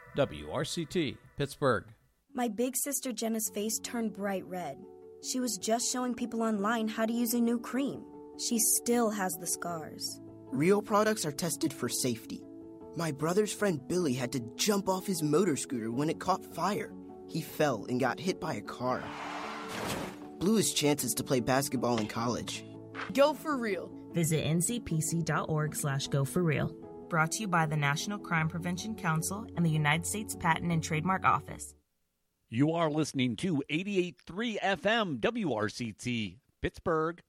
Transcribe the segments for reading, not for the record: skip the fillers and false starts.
WRCT, Pittsburgh. My big sister Jenna's face turned bright red. She was just showing people online how to use a new cream. She still has the scars. Real products are tested for safety. My brother's friend Billy had to jump off his motor scooter when it caught fire. He fell and got hit by a car. Blew his chances to play basketball in college. Go for real. Visit ncpc.org/goforreal. Brought to you by the National Crime Prevention Council and the United States Patent and Trademark Office. You are listening to 88.3 FM WRCT, Pittsburgh.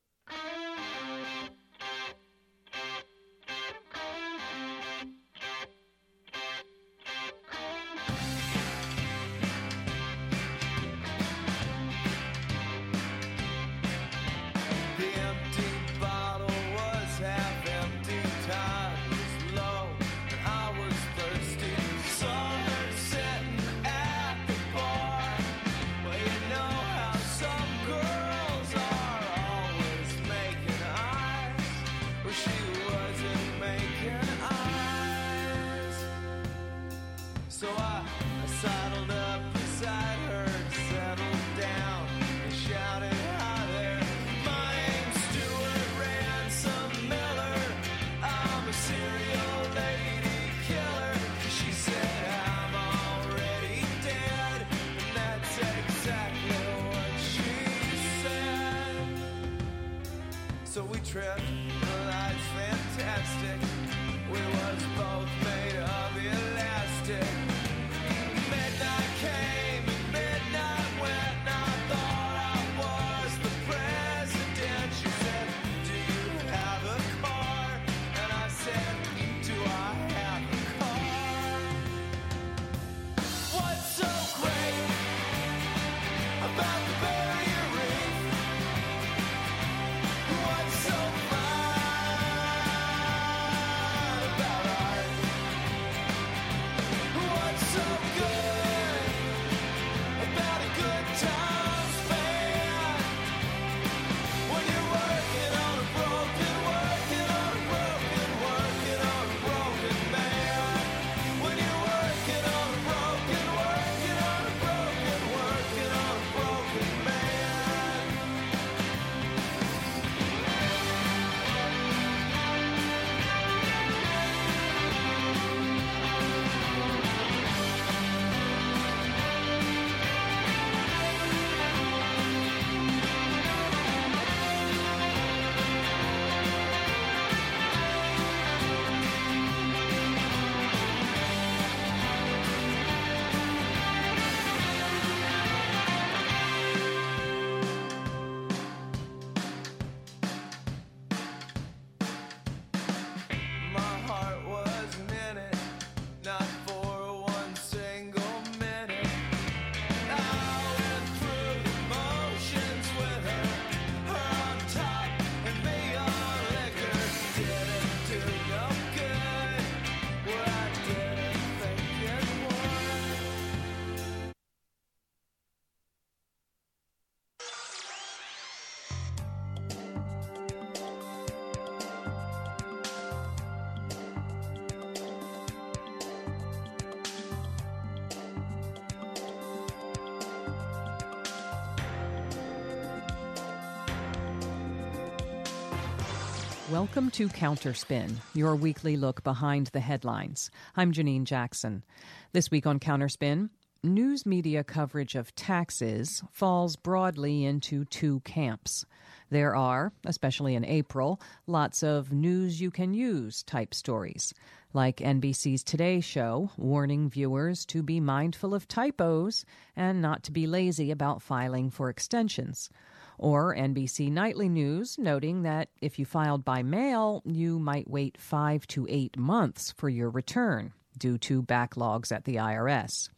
Welcome to Counterspin, your weekly look behind the headlines. I'm Janine Jackson. This week on Counterspin, news media coverage of taxes falls broadly into two camps. There are, especially in April, lots of news you can use type stories, like NBC's Today Show warning viewers to be mindful of typos and not to be lazy about filing for extensions. Or NBC Nightly News noting that if you filed by mail, you might wait 5 to 8 months for your return due to backlogs at the IRS.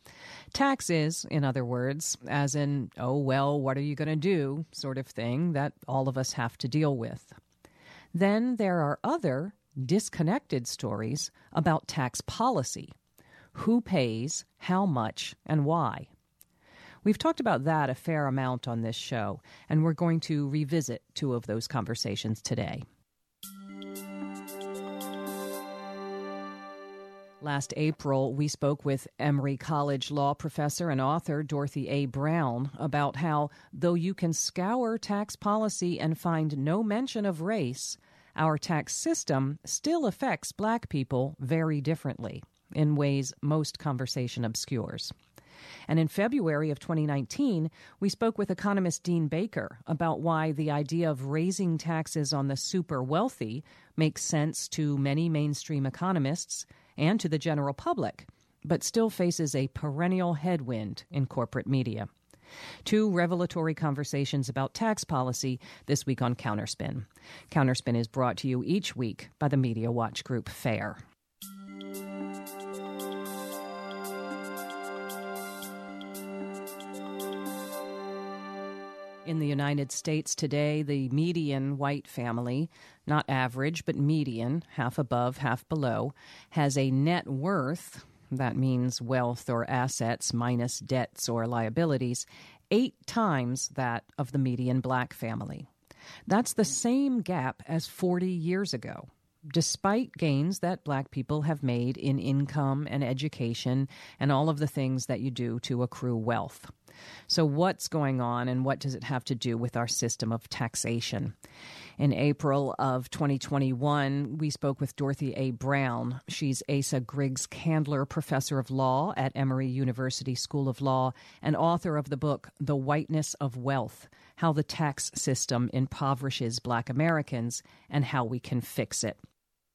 Taxes, in other words, as in, oh, well, what are you going to do sort of thing that all of us have to deal with. Then there are other disconnected stories about tax policy. Who pays, how much, and why? We've talked about that a fair amount on this show, and we're going to revisit two of those conversations today. Last April, we spoke with Emory College law professor and author Dorothy A. Brown about how, though you can scour tax policy and find no mention of race, our tax system still affects Black people very differently, in ways most conversation obscures. And in February of 2019, we spoke with economist Dean Baker about why the idea of raising taxes on the super wealthy makes sense to many mainstream economists and to the general public, but still faces a perennial headwind in corporate media. Two revelatory conversations about tax policy this week on Counterspin. Counterspin is brought to you each week by the Media Watch Group FAIR. In the United States today, the median white family, not average, but median, half above, half below, has a net worth, that means wealth or assets minus debts or liabilities, 8 times that of the median Black family. That's the same gap as 40 years ago, despite gains that Black people have made in income and education and all of the things that you do to accrue wealth. So what's going on, and what does it have to do with our system of taxation? In April of 2021, we spoke with Dorothy A. Brown. She's Asa Griggs Candler Professor of Law at Emory University School of Law and author of the book, The Whiteness of Wealth, How the Tax System Impoverishes Black Americans and How We Can Fix It.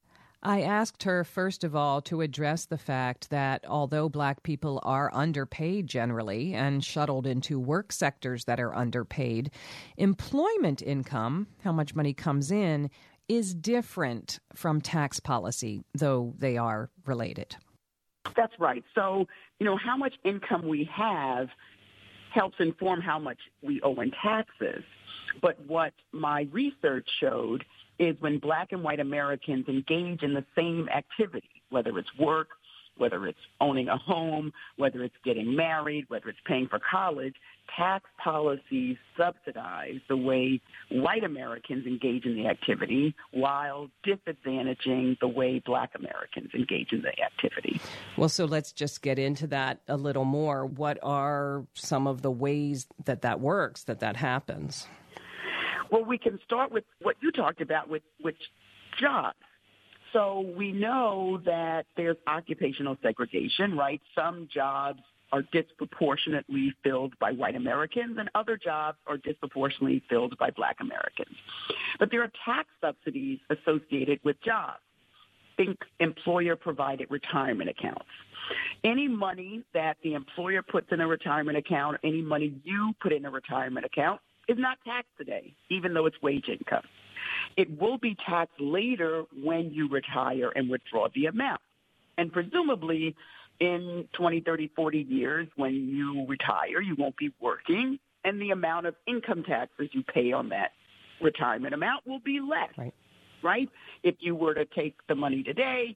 I asked her, first of all, to address the fact that although Black people are underpaid generally and shuttled into work sectors that are underpaid, employment income, how much money comes in, is different from tax policy, though they are related. That's right. So, how much income we have helps inform how much we owe in taxes. But what my research showed is when Black and white Americans engage in the same activity, whether it's work, whether it's owning a home, whether it's getting married, whether it's paying for college, tax policies subsidize the way white Americans engage in the activity while disadvantaging the way Black Americans engage in the activity. Well, so let's just get into that a little more. What are some of the ways that works, that happens? Well, we can start with what you talked about with jobs. So we know that there's occupational segregation, right? Some jobs are disproportionately filled by white Americans and other jobs are disproportionately filled by Black Americans. But there are tax subsidies associated with jobs. Think employer-provided retirement accounts. Any money that the employer puts in a retirement account, any money you put in a retirement account, is not taxed today, even though it's wage income. It will be taxed later when you retire and withdraw the amount. And presumably in 20, 30, 40 years, when you retire, you won't be working, and the amount of income taxes you pay on that retirement amount will be less, right? If you were to take the money today,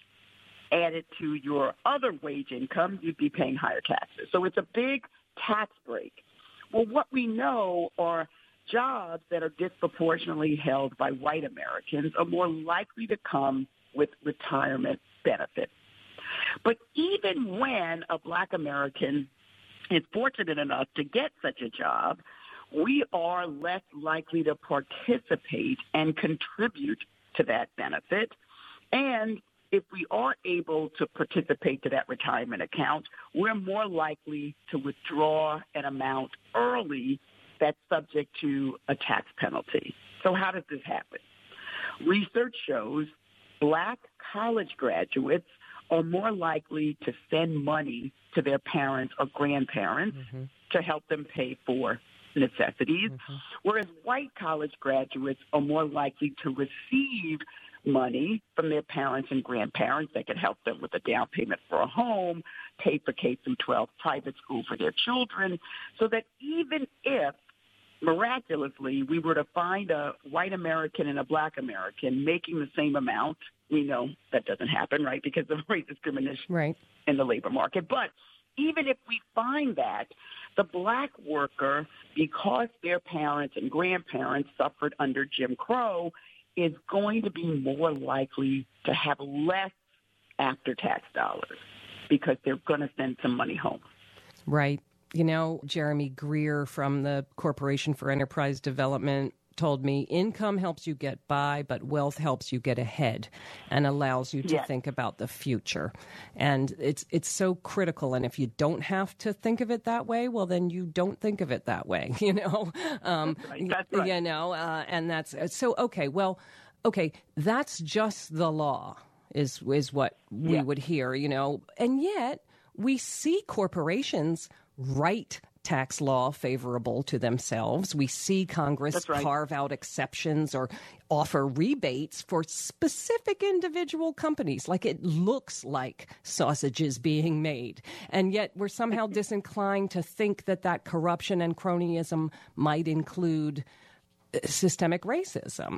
add it to your other wage income, you'd be paying higher taxes. So it's a big tax break. Well, what we know are jobs that are disproportionately held by white Americans are more likely to come with retirement benefits. But even when a Black American is fortunate enough to get such a job, we are less likely to participate and contribute to that benefit. And if we are able to participate to that retirement account, we're more likely to withdraw an amount early that's subject to a tax penalty. So how does this happen? Research shows Black college graduates are more likely to send money to their parents or grandparents to help them pay for necessities, whereas white college graduates are more likely to receive money from their parents and grandparents that can help them with a down payment for a home, pay for K-12 private school for their children, so that even if miraculously we were to find a white American and a Black American making the same amount, we know that doesn't happen, right, because of race discrimination in the labor market. But even if we find that, the Black worker, because their parents and grandparents suffered under Jim Crow, is going to be more likely to have less after-tax dollars because they're going to send some money home. Right. You know, Jeremy Greer from the Corporation for Enterprise Development told me income helps you get by, but wealth helps you get ahead and allows you to think about the future. And it's so critical. And if you don't have to think of it that way, well, then you don't think of it that way, you know? That's right. You know, and that's so, okay, that's just the law is what we would hear, you know? And yet we see corporations write tax law favorable to themselves. We see Congress carve out exceptions or offer rebates for specific individual companies, like it looks like sausages being made. And yet we're somehow disinclined to think that corruption and cronyism might include systemic racism.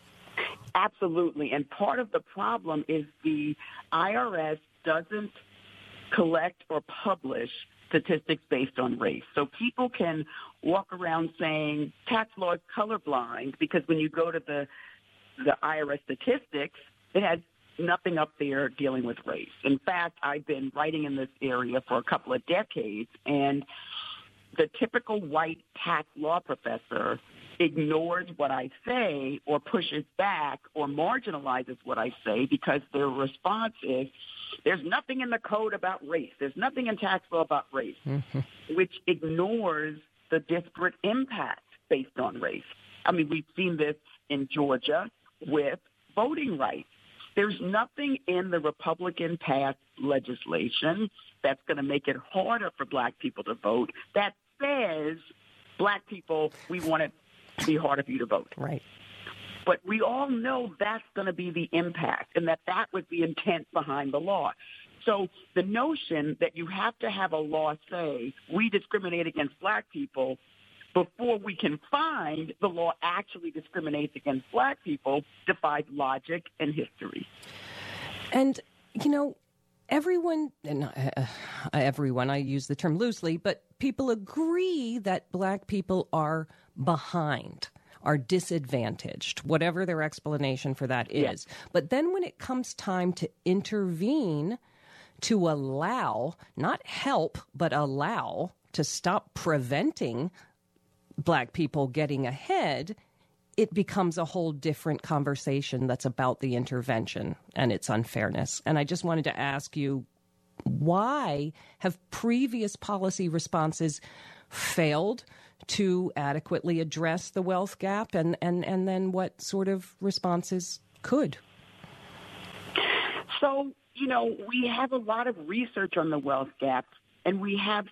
Absolutely. And part of the problem is the IRS doesn't collect or publish statistics based on race. So people can walk around saying tax law is colorblind because when you go to the IRS statistics, it has nothing up there dealing with race. In fact, I've been writing in this area for a couple of decades, and the typical white tax law professor ignores what I say or pushes back or marginalizes what I say because their response is, there's nothing in the code about race. There's nothing in tax law about race, which ignores the disparate impact based on race. I mean, we've seen this in Georgia with voting rights. There's nothing in the Republican-passed legislation that's going to make it harder for black people to vote that says, black people, we want it to be harder for you to vote. Right. But we all know that's going to be the impact and that was the intent behind the law. So the notion that you have to have a law say we discriminate against black people before we can find the law actually discriminates against black people defies logic and history. And, you know, everyone, I use the term loosely, but people agree that black people are behind, are disadvantaged, whatever their explanation for that is. Yes. But then when it comes time to intervene to allow, not help, but allow to stop preventing black people getting ahead, it becomes a whole different conversation that's about the intervention and its unfairness. And I just wanted to ask you, why have previous policy responses failed to adequately address the wealth gap, and then what sort of responses could? So, you know, we have a lot of research on the wealth gap, and we have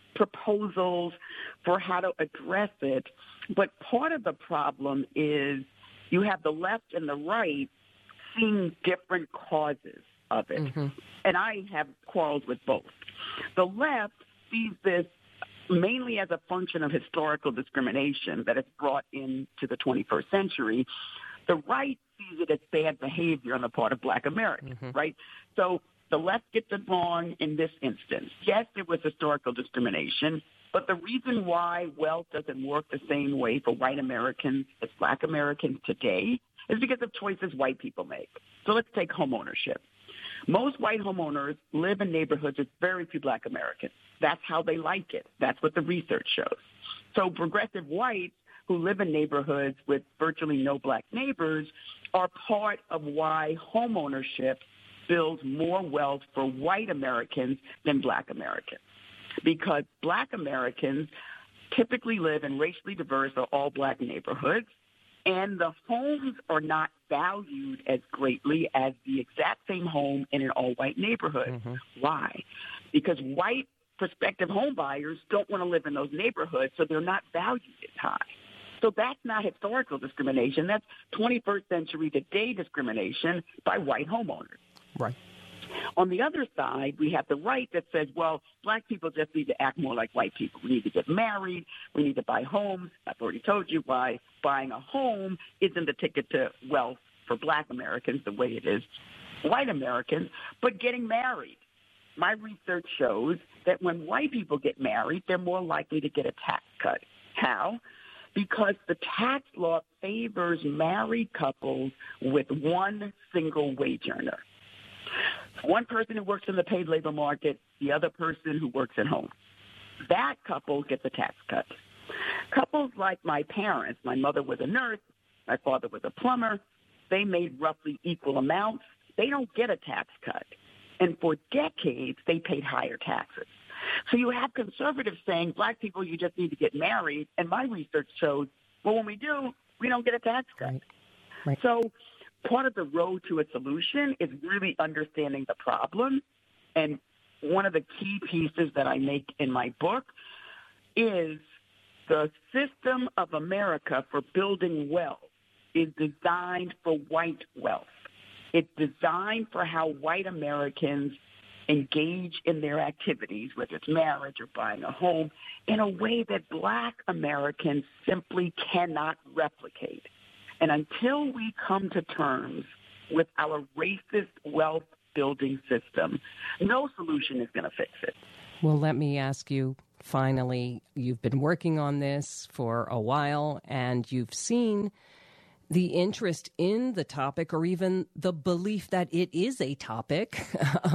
proposals for how to address it. But part of the problem is you have the left and the right seeing different causes of it. Mm-hmm. And I have quarrels with both. The left sees this mainly as a function of historical discrimination that is brought into the 21st century. The right sees it as bad behavior on the part of black Americans, right? So the left gets it wrong in this instance. Yes, it was historical discrimination, but the reason why wealth doesn't work the same way for white Americans as black Americans today is because of choices white people make. So let's take homeownership. Most white homeowners live in neighborhoods with very few black Americans. That's how they like it. That's what the research shows. So progressive whites who live in neighborhoods with virtually no black neighbors are part of why homeownership builds more wealth for white Americans than black Americans. Because black Americans typically live in racially diverse or all-black neighborhoods, and the homes are not valued as greatly as the exact same home in an all-white neighborhood. Why? Because white prospective home buyers don't want to live in those neighborhoods, so they're not valued as high. So that's not historical discrimination. That's 21st century today discrimination by white homeowners. Right. On the other side, we have the right that says, well, black people just need to act more like white people. We need to get married. We need to buy homes. I've already told you why buying a home isn't the ticket to wealth for black Americans the way it is white Americans, but getting married. My research shows that when white people get married, they're more likely to get a tax cut. How? Because the tax law favors married couples with one single wage earner. One person who works in the paid labor market, the other person who works at home. That couple gets a tax cut. Couples like my parents, my mother was a nurse, my father was a plumber, they made roughly equal amounts. They don't get a tax cut. And for decades, they paid higher taxes. So you have conservatives saying, black people, you just need to get married. And my research shows, well, when we do, we don't get a tax cut. Right. So part of the road to a solution is really understanding the problem. And one of the key pieces that I make in my book is the system of America for building wealth is designed for white wealth. It's designed for how white Americans engage in their activities, whether it's marriage or buying a home, in a way that black Americans simply cannot replicate. And until we come to terms with our racist wealth building system, no solution is going to fix it. Well, let me ask you, finally, you've been working on this for a while, and you've seen the interest in the topic, or even the belief that it is a topic,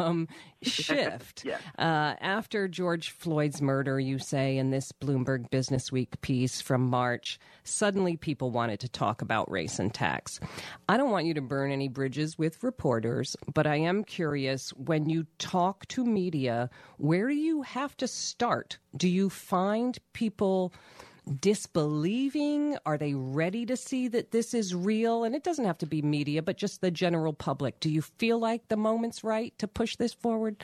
shift. Yeah. After George Floyd's murder, you say in this Bloomberg Businessweek piece from March, suddenly people wanted to talk about race and tax. I don't want you to burn any bridges with reporters, but I am curious, when you talk to media, where do you have to start? Do you find people disbelieving? Are they ready to see that this is real? And it doesn't have to be media, but just the general public. Do you feel like the moment's right to push this forward?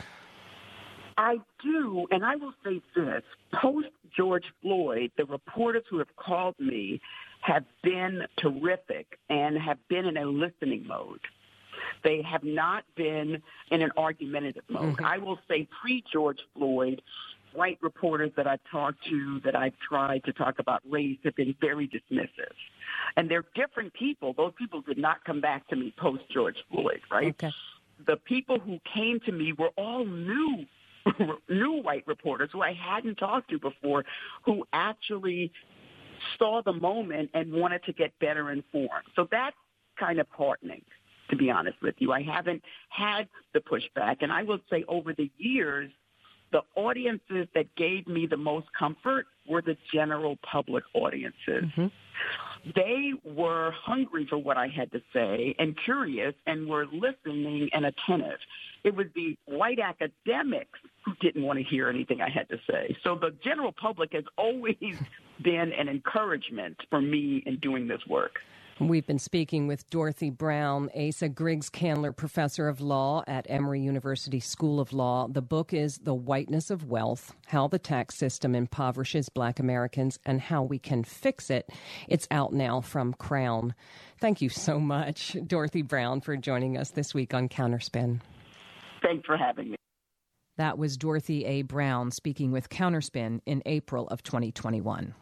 I do, and I will say this. Post George Floyd, the reporters who have called me have been terrific and have been in a listening mode. They have not been in an argumentative mode. I will say pre-George Floyd, white reporters that I've talked to, that I've tried to talk about race, have been very dismissive. And they're different people. Those people did not come back to me post-George Floyd, right? Okay. The people who came to me were all new white reporters who I hadn't talked to before, who actually saw the moment and wanted to get better informed. So that's kind of heartening, to be honest with you. I haven't had the pushback. And I will say over the years, the audiences that gave me the most comfort were the general public audiences. They were hungry for what I had to say and curious and were listening and attentive. It was the white academics who didn't want to hear anything I had to say. So the general public has always been an encouragement for me in doing this work. We've been speaking with Dorothy Brown, Asa Griggs Candler Professor of Law at Emory University School of Law. The book is The Whiteness of Wealth, How the Tax System Impoverishes Black Americans and How We Can Fix It. It's out now from Crown. Thank you so much, Dorothy Brown, for joining us this week on Counterspin. Thanks for having me. That was Dorothy A. Brown speaking with Counterspin in April of 2021.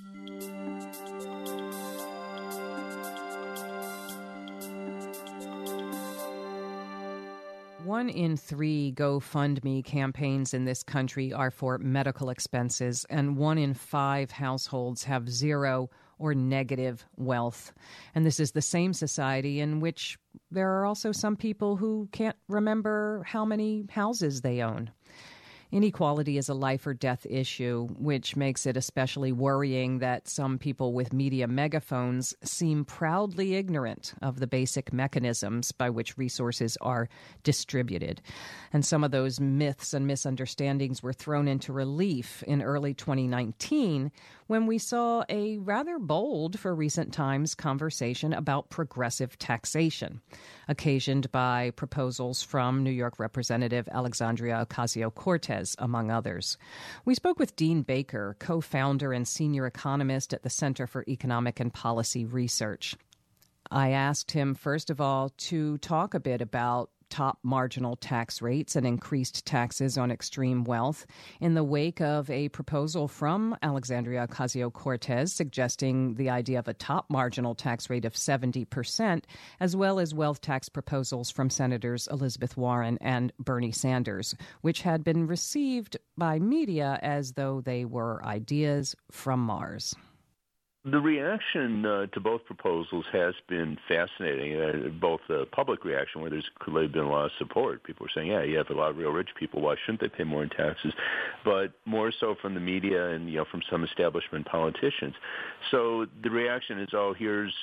One in 3 GoFundMe campaigns in this country are for medical expenses, and 1 in 5 households have zero or negative wealth. And this is the same society in which there are also some people who can't remember how many houses they own. Inequality is a life or death issue, which makes it especially worrying that some people with media megaphones seem proudly ignorant of the basic mechanisms by which resources are distributed. And some of those myths and misunderstandings were thrown into relief in early 2019 when we saw a rather bold, for recent times, conversation about progressive taxation, occasioned by proposals from New York Representative Alexandria Ocasio-Cortez, among others. We spoke with Dean Baker, co-founder and senior economist at the Center for Economic and Policy Research. I asked him, first of all, to talk a bit about top marginal tax rates and increased taxes on extreme wealth in the wake of a proposal from Alexandria Ocasio-Cortez suggesting the idea of a top marginal tax rate of 70%, as well as wealth tax proposals from Senators Elizabeth Warren and Bernie Sanders, which had been received by media as though they were ideas from Mars. The reaction to both proposals has been fascinating, both the public reaction where there's clearly been a lot of support. People are saying, yeah, you have a lot of real rich people. Why shouldn't they pay more in taxes? But more so from the media and, from some establishment politicians. So the reaction is, oh, here's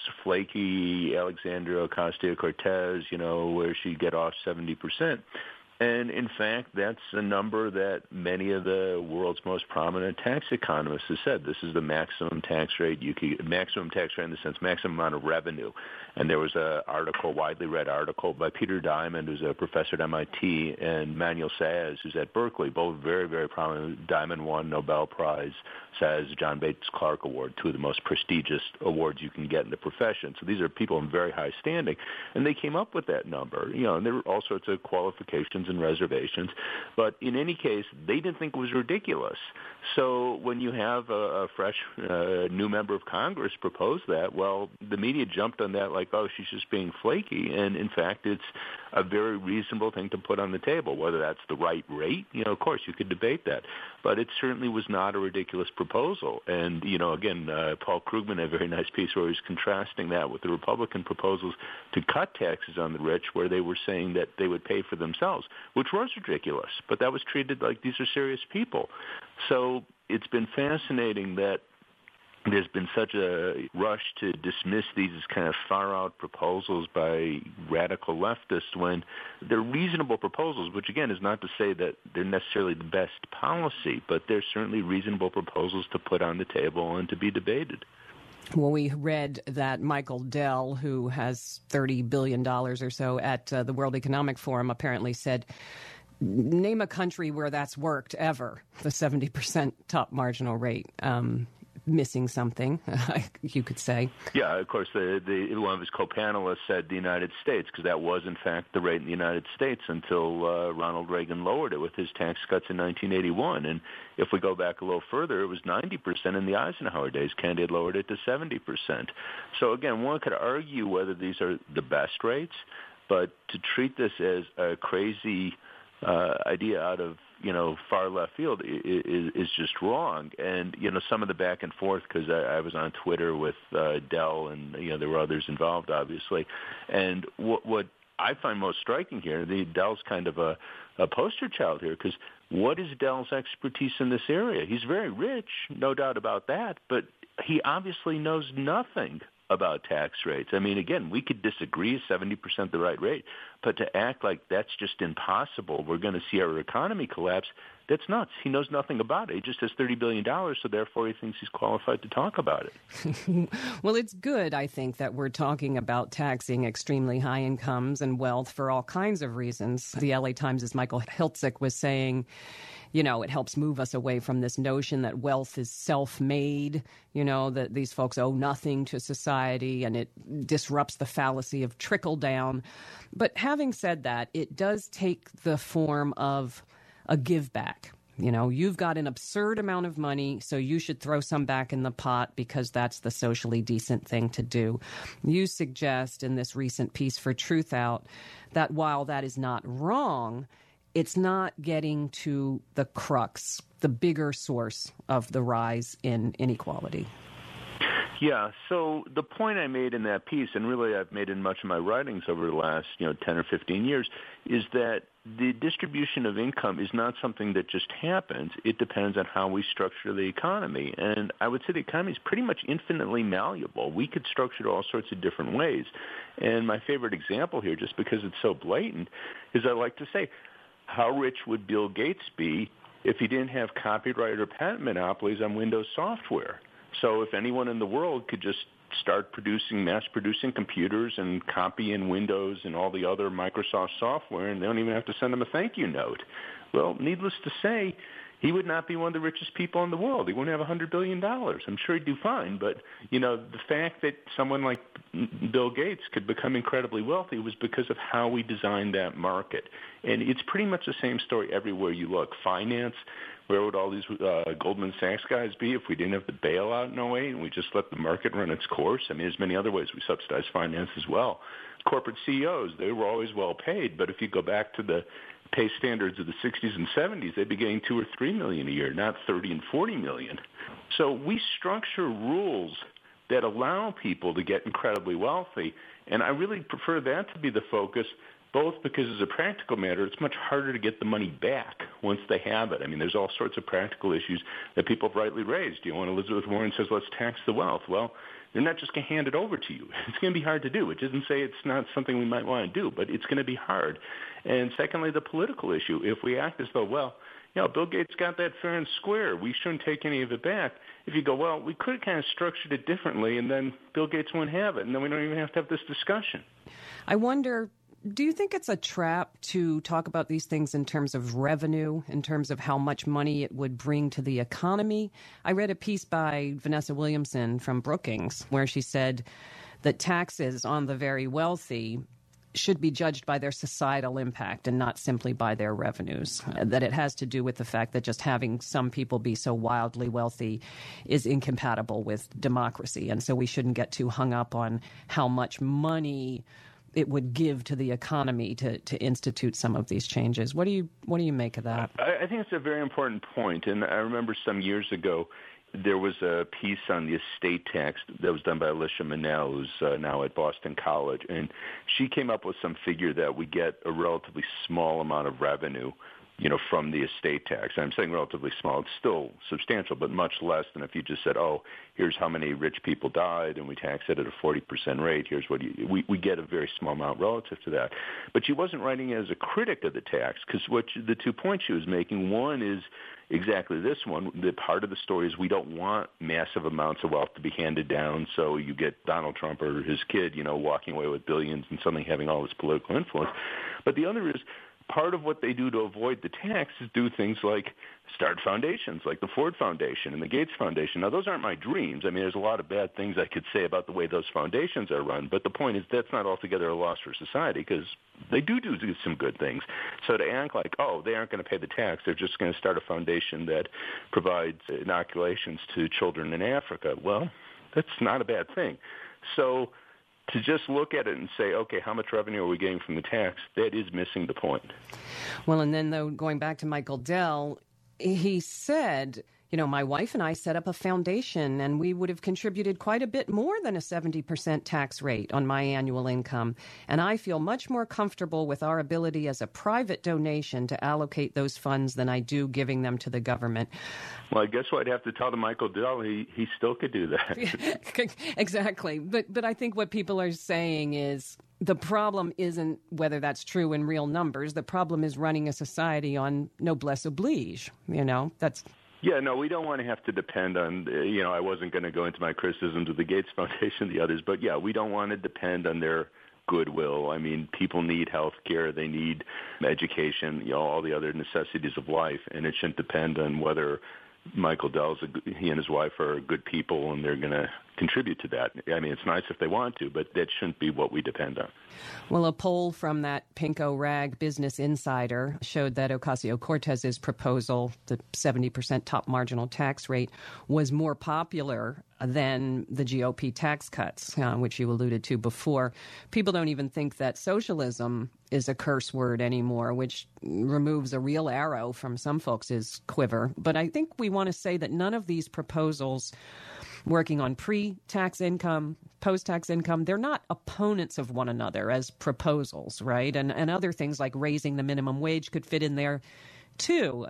flaky Alexandria Ocasio-Cortez, where she get off 70%. And, in fact, that's a number that many of the world's most prominent tax economists have said. This is the maximum tax rate maximum tax rate in the sense maximum amount of revenue. And there was a widely read article by Peter Diamond, who's a professor at MIT, and Manuel Saez, who's at Berkeley, both very, very prominent. Diamond won Nobel Prize, Saez John Bates Clark Award, two of the most prestigious awards you can get in the profession. So these are people in very high standing. And they came up with that number, and there were all sorts of qualifications and reservations, but in any case, they didn't think it was ridiculous. So when you have a fresh new member of Congress propose that, well, the media jumped on that like, oh, she's just being flaky, and in fact, it's a very reasonable thing to put on the table. Whether that's the right rate, of course, you could debate that, but it certainly was not a ridiculous proposal. And, again, Paul Krugman had a very nice piece where he's contrasting that with the Republican proposals to cut taxes on the rich, where they were saying that they would pay for themselves, which was ridiculous, but that was treated like these are serious people. So it's been fascinating that there's been such a rush to dismiss these as kind of far-out proposals by radical leftists when they're reasonable proposals, which, again, is not to say that they're necessarily the best policy, but they're certainly reasonable proposals to put on the table and to be debated. Well, we read that Michael Dell, who has $30 billion or so at the World Economic Forum, apparently said, name a country where that's worked ever, the 70% top marginal rate. Missing something, you could say. Yeah, of course, one of his co-panelists said the United States, because that was, in fact, the rate in the United States until Ronald Reagan lowered it with his tax cuts in 1981. And if we go back a little further, it was 90% in the Eisenhower days. Kennedy had lowered it to 70%. So, again, one could argue whether these are the best rates, but to treat this as a crazy idea out of far left field is just wrong. And some of the back and forth, because I was on Twitter with Dell, and there were others involved, obviously. And what I find most striking here, Dell's kind of a poster child here, because what is Dell's expertise in this area? He's very rich, no doubt about that, but he obviously knows nothing about tax rates. I mean, again, we could disagree, is 70% the right rate, but to act like that's just impossible, we're going to see our economy collapse, that's nuts. He knows nothing about it. He just has $30 billion, so therefore he thinks he's qualified to talk about it. Well, it's good, I think, that we're talking about taxing extremely high incomes and wealth for all kinds of reasons. The LA Times' Michael Hiltzik was saying, it helps move us away from this notion that wealth is self-made, that these folks owe nothing to society, and it disrupts the fallacy of trickle-down. But having said that, it does take the form of a give back. You've got an absurd amount of money, so you should throw some back in the pot because that's the socially decent thing to do. You suggest in this recent piece for Truth Out that while that is not wrong, it's not getting to the crux, the bigger source of the rise in inequality. Yeah, so the point I made in that piece, and really I've made in much of my writings over the last 10 or 15 years, is that the distribution of income is not something that just happens. It depends on how we structure the economy. And I would say the economy is pretty much infinitely malleable. We could structure it all sorts of different ways. And my favorite example here, just because it's so blatant, is I like to say, how rich would Bill Gates be if he didn't have copyright or patent monopolies on Windows software? So if anyone in the world could just start mass-producing computers and copy in Windows and all the other Microsoft software, and they don't even have to send them a thank you note. Well, needless to say, he would not be one of the richest people in the world. He wouldn't have $100 billion. I'm sure he'd do fine. But, the fact that someone like Bill Gates could become incredibly wealthy was because of how we designed that market. And it's pretty much the same story everywhere you look. Finance, where would all these Goldman Sachs guys be if we didn't have the bailout in 08 and we just let the market run its course? I mean, there's many other ways we subsidize finance as well. Corporate CEOs, they were always well paid, but if you go back to the pay standards of the 60s and 70s, they'd be getting $2 or $3 million a year, not $30 and $40 million. So we structure rules that allow people to get incredibly wealthy. And I really prefer that to be the focus, both because as a practical matter, it's much harder to get the money back once they have it. I mean, there's all sorts of practical issues that people have rightly raised. You know, when Elizabeth Warren says, let's tax the wealth, well, they're not just going to hand it over to you. It's going to be hard to do. It doesn't say it's not something we might want to do, but it's going to be hard. And secondly, the political issue. If we act as though, well, you know, Bill Gates got that fair and square, we shouldn't take any of it back. If you go, well, we could have kind of structured it differently, and then Bill Gates wouldn't have it, and then we don't even have to have this discussion. I wonder, do you think it's a trap to talk about these things in terms of revenue, in terms of how much money it would bring to the economy? I read a piece by Vanessa Williamson from Brookings where she said that taxes on the very wealthy should be judged by their societal impact and not simply by their revenues, that it has to do with the fact that just having some people be so wildly wealthy is incompatible with democracy. And so we shouldn't get too hung up on how much money it would give to the economy to institute some of these changes. What do you make of that? I think it's a very important point. And I remember some years ago, there was a piece on the estate tax that was done by Alicia Manel, who's now at Boston College. And she came up with some figure that we get a relatively small amount of revenue, you know, from the estate tax. I'm saying relatively small. It's still substantial, but much less than if you just said, oh, here's how many rich people died and we tax it at a 40% rate. Here's what we get a very small amount relative to that. But she wasn't writing as a critic of the tax, because the 2 points she was making, one is exactly this one. The part of the story is we don't want massive amounts of wealth to be handed down, so you get Donald Trump or his kid, you know, walking away with billions and suddenly having all this political influence. But the other is, part of what they do to avoid the tax is do things like start foundations, like the Ford Foundation and the Gates Foundation. Now, those aren't my dreams. I mean, there's a lot of bad things I could say about the way those foundations are run, but the point is that's not altogether a loss for society, because they do some good things. So to act like, oh, they aren't going to pay the tax, they're just going to start a foundation that provides inoculations to children in Africa, well, that's not a bad thing. So to just look at it and say, okay, how much revenue are we getting from the tax, that is missing the point. Well, and then, though, going back to Michael Dell, he said, you know, my wife and I set up a foundation and we would have contributed quite a bit more than a 70% tax rate on my annual income. And I feel much more comfortable with our ability as a private donation to allocate those funds than I do giving them to the government. Well, I guess what I'd have to tell to Michael Dell, he still could do that. Exactly. But I think what people are saying is the problem isn't whether that's true in real numbers. The problem is running a society on noblesse oblige. You know, that's... Yeah, no, we don't want to have to depend on, you know, I wasn't going to go into my criticisms of the Gates Foundation, the others, but yeah, we don't want to depend on their goodwill. I mean, people need health care, they need education, you know, all the other necessities of life, and it shouldn't depend on whether Michael Dell's, he and his wife are good people and they're going to contribute to that. I mean, it's nice if they want to, but that shouldn't be what we depend on. Well, a poll from that Pinko Rag Business Insider showed that Ocasio-Cortez's proposal, the 70% top marginal tax rate, was more popular than the GOP tax cuts, which you alluded to before. People don't even think that socialism is a curse word anymore, which removes a real arrow from some folks' quiver. But I think we want to say that none of these proposals working on pre-tax income, post-tax income, they're not opponents of one another as proposals, right? And other things like raising the minimum wage could fit in there, too.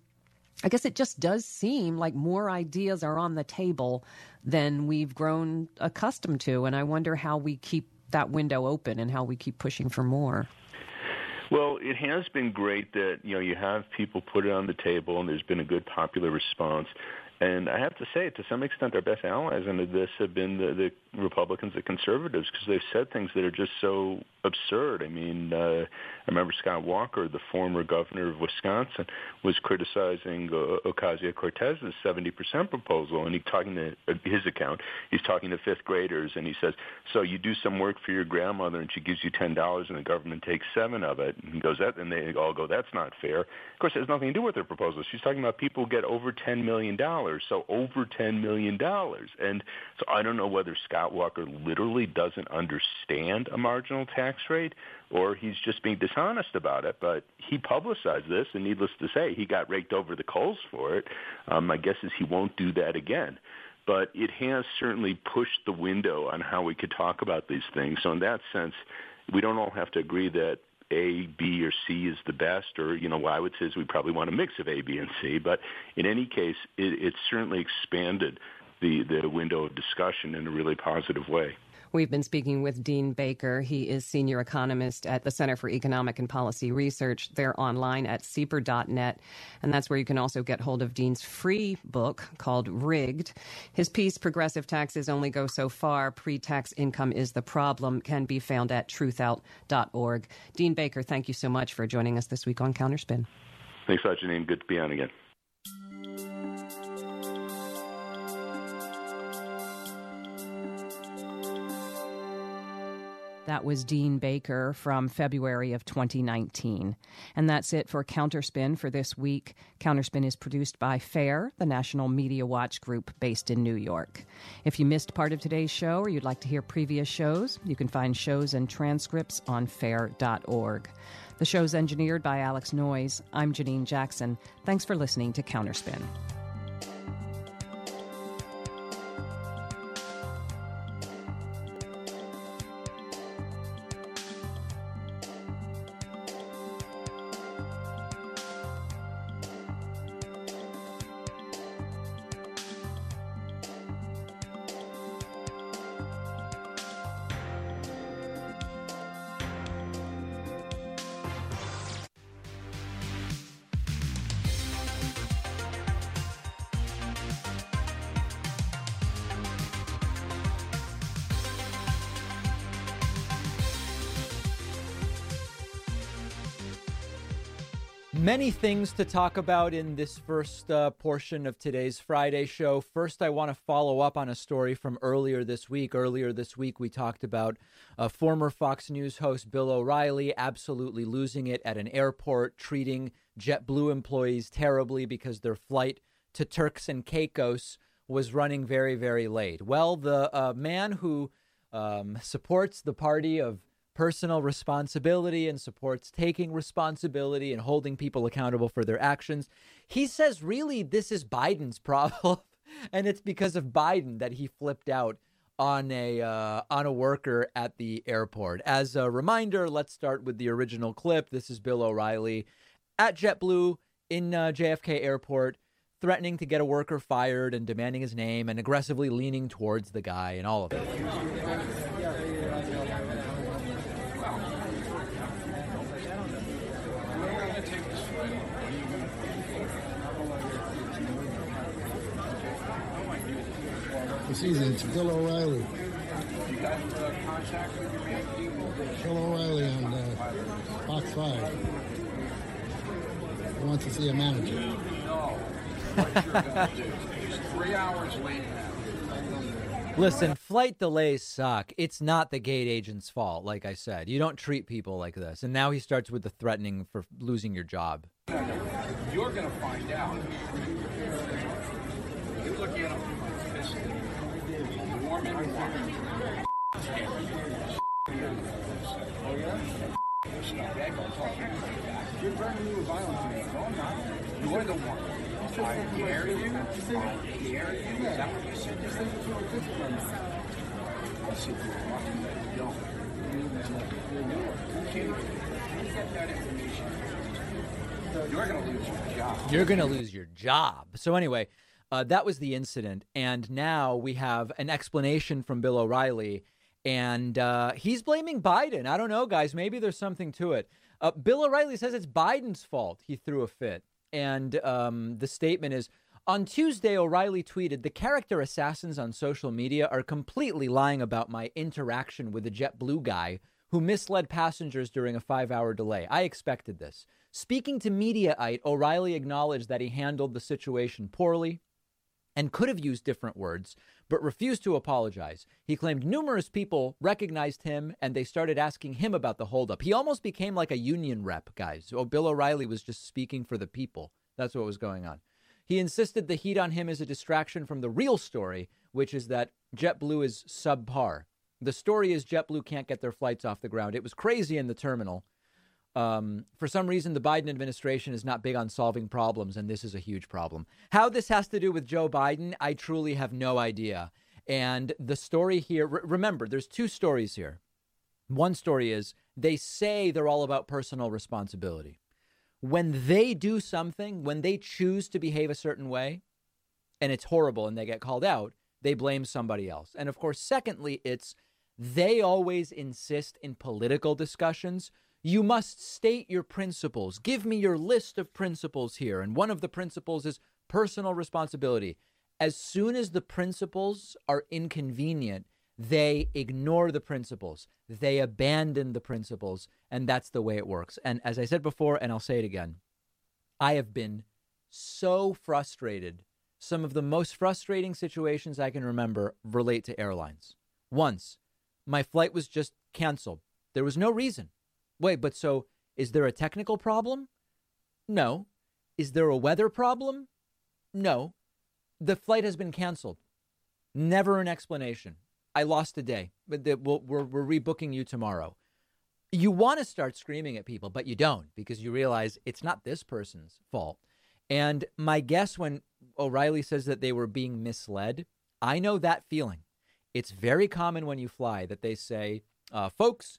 I guess it just does seem like more ideas are on the table than we've grown accustomed to, and I wonder how we keep that window open and how we keep pushing for more. Well, it has been great that, you know, you have people put it on the table and there's been a good popular response. And I have to say, to some extent, our best allies under this have been the Republicans, the conservatives, because they've said things that are just so absurd. I mean, I remember Scott Walker, the former governor of Wisconsin, was criticizing Ocasio-Cortez's 70% proposal, and he's talking to his account. He's talking to fifth graders, and he says, so you do some work for your grandmother, and she gives you $10, and the government takes $7 of it. And he goes, that, and they all go, that's not fair. Of course, it has nothing to do with their proposal. She's talking about people who get over $10 million. So over $10 million. And so I don't know whether Scott Walker literally doesn't understand a marginal tax rate or he's just being dishonest about it. But he publicized this, and needless to say, he got raked over the coals for it. My guess is he won't do that again. but it has certainly pushed the window on how we could talk about these things. So in that sense, we don't all have to agree that A, B, or C is the best, or, what I would say is we probably want a mix of A, B, and C. But in any case, it certainly expanded the window of discussion in a really positive way. We've been speaking with Dean Baker. He is senior economist at the Center for Economic and Policy Research. They're online at CEPR.net, and that's where you can also get hold of Dean's free book called Rigged. His piece, Progressive Taxes Only Go So Far, Pre-Tax Income is the Problem, can be found at truthout.org. Dean Baker, thank you so much for joining us this week on Counterspin. Thanks a lot, Janine. Good to be on again. That was Dean Baker from February of 2019. And that's it for Counterspin for this week. Counterspin is produced by FAIR, the National Media Watch group based in New York. If you missed part of today's show or you'd like to hear previous shows, you can find shows and transcripts on fair.org. The show's engineered by Alex Noyes. I'm Janine Jackson. Thanks for listening to Counterspin. Many things to talk about in this first portion of today's Friday show. First, I want to follow up on a story from earlier this week. Earlier this week, we talked about former Fox News host Bill O'Reilly absolutely losing it at an airport, treating JetBlue employees terribly because their flight to Turks and Caicos was running very, very late. Well, the man who supports the party of personal responsibility and supports taking responsibility and holding people accountable for their actions, he says really this is Biden's problem, and it's because of Biden that he flipped out on a worker at the airport. As a reminder, let's start with the original clip. This is Bill O'Reilly at JetBlue in JFK Airport, threatening to get a worker fired and demanding his name and aggressively leaning towards the guy and all of it. It's easy. It's Bill O'Reilly. Bill O'Reilly on Fox 5. He wants to see a manager. What you're going to do. He's 3 hours late now. Listen, flight delays suck. It's not the gate agent's fault, like I said. You don't treat people like this. And now he starts with the threatening for losing your job. You're going to find out. You look at him. Warm and warm. Oh, yeah? You're threatening me with violence. No, I'm not. You're the one. I dare you. I dare you. Is that what you said? I said you were disciplined. I said you were lucky that you don't. You can't get that information. You're going to lose your job. You're going to lose your job. So anyway, that was the incident. And now we have an explanation from Bill O'Reilly. And he's blaming Biden. I don't know, guys. Maybe there's something to it. Bill O'Reilly says it's Biden's fault he threw a fit. And the statement is, on Tuesday, O'Reilly tweeted, "The character assassins on social media are completely lying about my interaction with a JetBlue guy who misled passengers during a 5-hour delay. I expected this." Speaking to Mediaite, O'Reilly acknowledged that he handled the situation poorly and could have used different words, but refused to apologize. He claimed numerous people recognized him and they started asking him about the holdup. He almost became like a union rep, guys. So Bill O'Reilly was just speaking for the people. That's what was going on. He insisted the heat on him is a distraction from the real story, which is that JetBlue is subpar. The story is JetBlue can't get their flights off the ground. It was crazy in the terminal. For some reason, the Biden administration is not big on solving problems, and this is a huge problem. How this has to do with Joe Biden, I truly have no idea. And the story here, remember, there's two stories here. One story is they say they're all about personal responsibility. When they do something, when they choose to behave a certain way, and it's horrible and they get called out, they blame somebody else. And of course, secondly, it's they always insist in political discussions. You must state your principles. Give me your list of principles here. And one of the principles is personal responsibility. As soon as the principles are inconvenient, they ignore the principles. They abandon the principles. And that's the way it works. And as I said before, and I'll say it again, I have been so frustrated. Some of the most frustrating situations I can remember relate to airlines. Once, my flight was just canceled. There was no reason. Wait, but so is there a technical problem? No. Is there a weather problem? No. The flight has been canceled. Never an explanation. I lost a day. We're rebooking you tomorrow. You want to start screaming at people, but you don't, because you realize it's not this person's fault. And my guess when O'Reilly says that they were being misled, I know that feeling. It's very common when you fly that they say, folks,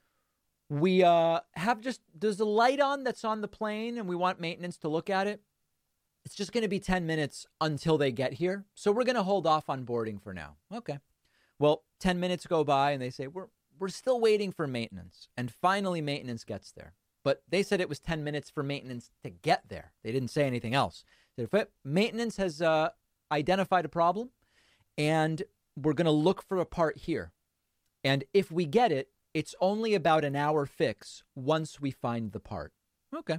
we have there's a light on that's on the plane and we want maintenance to look at it. It's just going to be 10 minutes until they get here. So we're going to hold off on boarding for now. Okay. Well, 10 minutes go by and they say, we're still waiting for maintenance. And finally, maintenance gets there. But they said it was 10 minutes for maintenance to get there. They didn't say anything else. Maintenance has identified a problem and we're going to look for a part here. And if we get it, it's only about an hour fix once we find the part. Okay.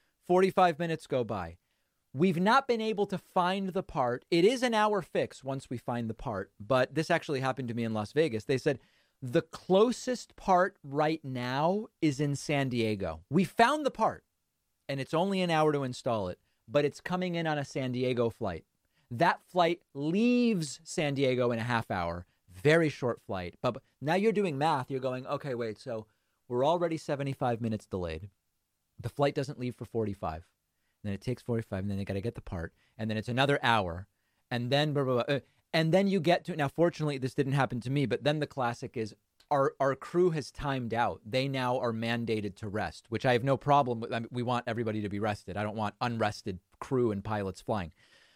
45 minutes go by. We've not been able to find the part. It is an hour fix once we find the part. But this actually happened to me in Las Vegas. They said the closest part right now is in San Diego. We found the part and it's only an hour to install it, but it's coming in on a San Diego flight. That flight leaves San Diego in a half hour. Very short flight. But now you're doing math. You're going, okay, wait, so we're already 75 minutes delayed. The flight doesn't leave for 45. Then it takes 45, and then they got to get the part. And then it's another hour. And then, blah, blah, blah. And then you get to, now, fortunately, this didn't happen to me, but then the classic is our crew has timed out. They now are mandated to rest, which I have no problem with. I mean, we want everybody to be rested. I don't want unrested crew and pilots flying.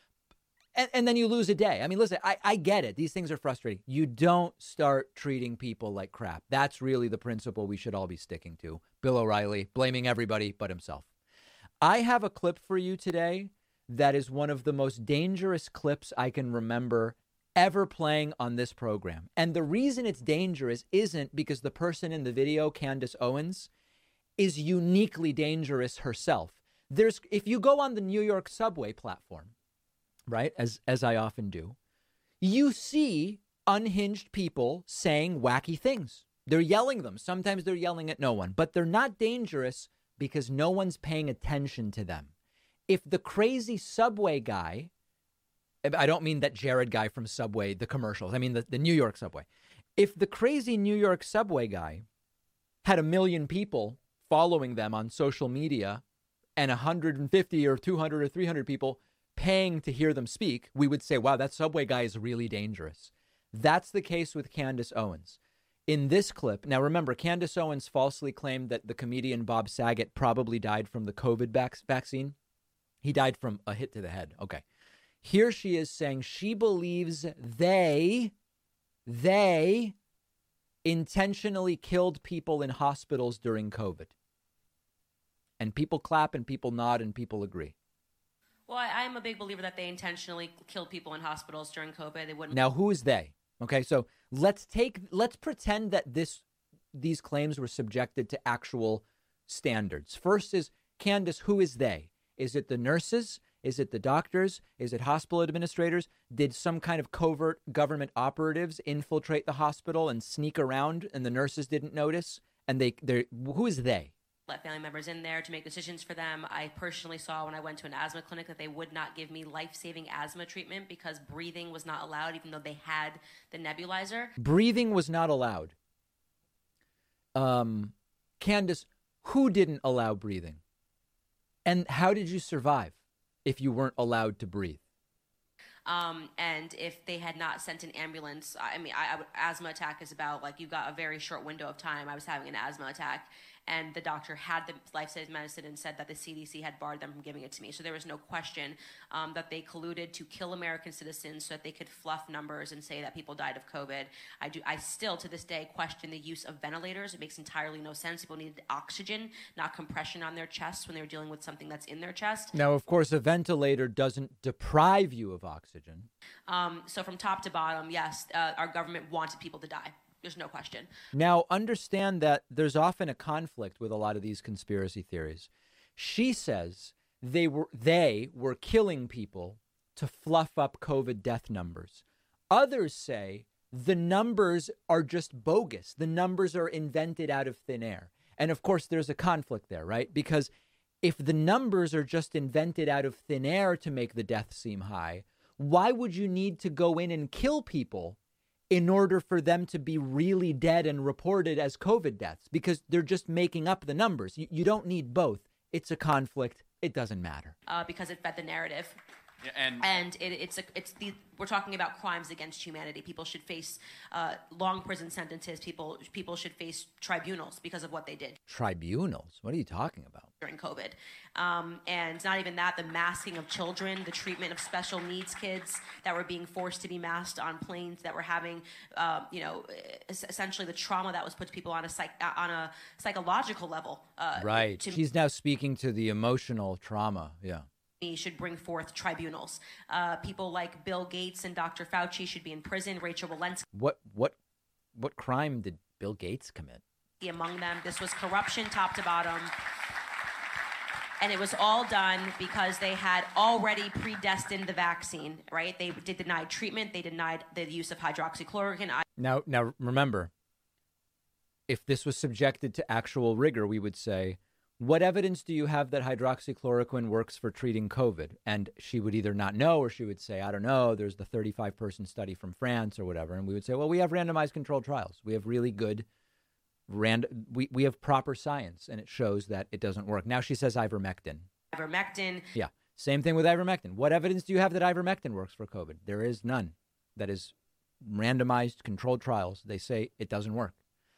And then you lose a day. I mean, listen, I get it. These things are frustrating. You don't start treating people like crap. That's really the principle we should all be sticking to. Bill O'Reilly blaming everybody but himself. I have a clip for you today that is one of the most dangerous clips I can remember ever playing on this program. And the reason it's dangerous isn't because the person in the video, Candace Owens, is uniquely dangerous herself. If you go on the New York subway platform, right, as I often do, you see unhinged people saying wacky things. They're yelling them. Sometimes they're yelling at no one, but they're not dangerous because no one's paying attention to them. If the crazy subway guy, I don't mean that Jared guy from Subway, the commercials, I mean the New York subway. If the crazy New York subway guy had 1 million people following them on social media and 150 or 200 or 300 people paying to hear them speak, we would say, wow, that subway guy is really dangerous. That's the case with Candace Owens. In this clip, now remember, Candace Owens falsely claimed that the comedian Bob Saget probably died from the COVID vaccine. He died from a hit to the head. Okay. Here she is saying she believes they intentionally killed people in hospitals during COVID. And people clap and people nod and people agree. Well, I'm a big believer that they intentionally killed people in hospitals during COVID. They wouldn't. Now, who is they? Okay, so let's pretend that these claims were subjected to actual standards. First is, Candace, who is they? Is it the nurses? Is it the doctors? Is it hospital administrators? Did some kind of covert government operatives infiltrate the hospital and sneak around and the nurses didn't notice? And who is they? Let family members in there to make decisions for them. I personally saw when I went to an asthma clinic that they would not give me life-saving asthma treatment because breathing was not allowed, even though they had the nebulizer. Breathing was not allowed. Candace, Who didn't allow breathing? And how did you survive if you weren't allowed to breathe? And if they had not sent an ambulance, asthma attack is about, like, you've got a very short window of time. I was having an asthma attack, and the doctor had the life-saving medicine and said that the CDC had barred them from giving it to me. So there was no question that they colluded to kill American citizens so that they could fluff numbers and say that people died of COVID. I still, to this day, question the use of ventilators. It makes entirely no sense. People needed oxygen, not compression on their chests when they were dealing with something that's in their chest. Now, of course, a ventilator doesn't deprive you of oxygen. So from top to bottom, yes, our government wanted people to die. There's no question. Now, understand that there's often a conflict with a lot of these conspiracy theories. She says they were killing people to fluff up COVID death numbers. Others say the numbers are just bogus. The numbers are invented out of thin air. And of course, there's a conflict there, right? Because if the numbers are just invented out of thin air to make the deaths seem high, why would you need to go in and kill people in order for them to be really dead and reported as COVID deaths? Because they're just making up the numbers. You don't need both. It's a conflict. It doesn't matter. Because it fed the narrative. Yeah, and we're talking about crimes against humanity. People should face long prison sentences. People should face tribunals because of what they did. Tribunals? What are you talking about? During COVID. And not even that, the masking of children, the treatment of special needs kids that were being forced to be masked on planes, that were having, essentially the trauma that was put to people on a psychological level. Right. She's now speaking to the emotional trauma. Yeah. Should bring forth tribunals. People like Bill Gates and Dr. Fauci should be in prison. Rachel Walensky. What crime did Bill Gates commit? Among them, this was corruption top to bottom. And it was all done because they had already predestined the vaccine, right? They denied treatment. They denied the use of hydroxychloroquine. Now remember, if this was subjected to actual rigor, we would say, what evidence do you have that hydroxychloroquine works for treating COVID? And she would either not know, or she would say, I don't know, there's the 35-person study from France or whatever. And we would say, well, we have randomized controlled trials. We have really good we have proper science, and it shows that it doesn't work. Now she says ivermectin. Ivermectin. Yeah. Same thing with ivermectin. What evidence do you have that ivermectin works for COVID? There is none. That is randomized controlled trials. They say it doesn't work.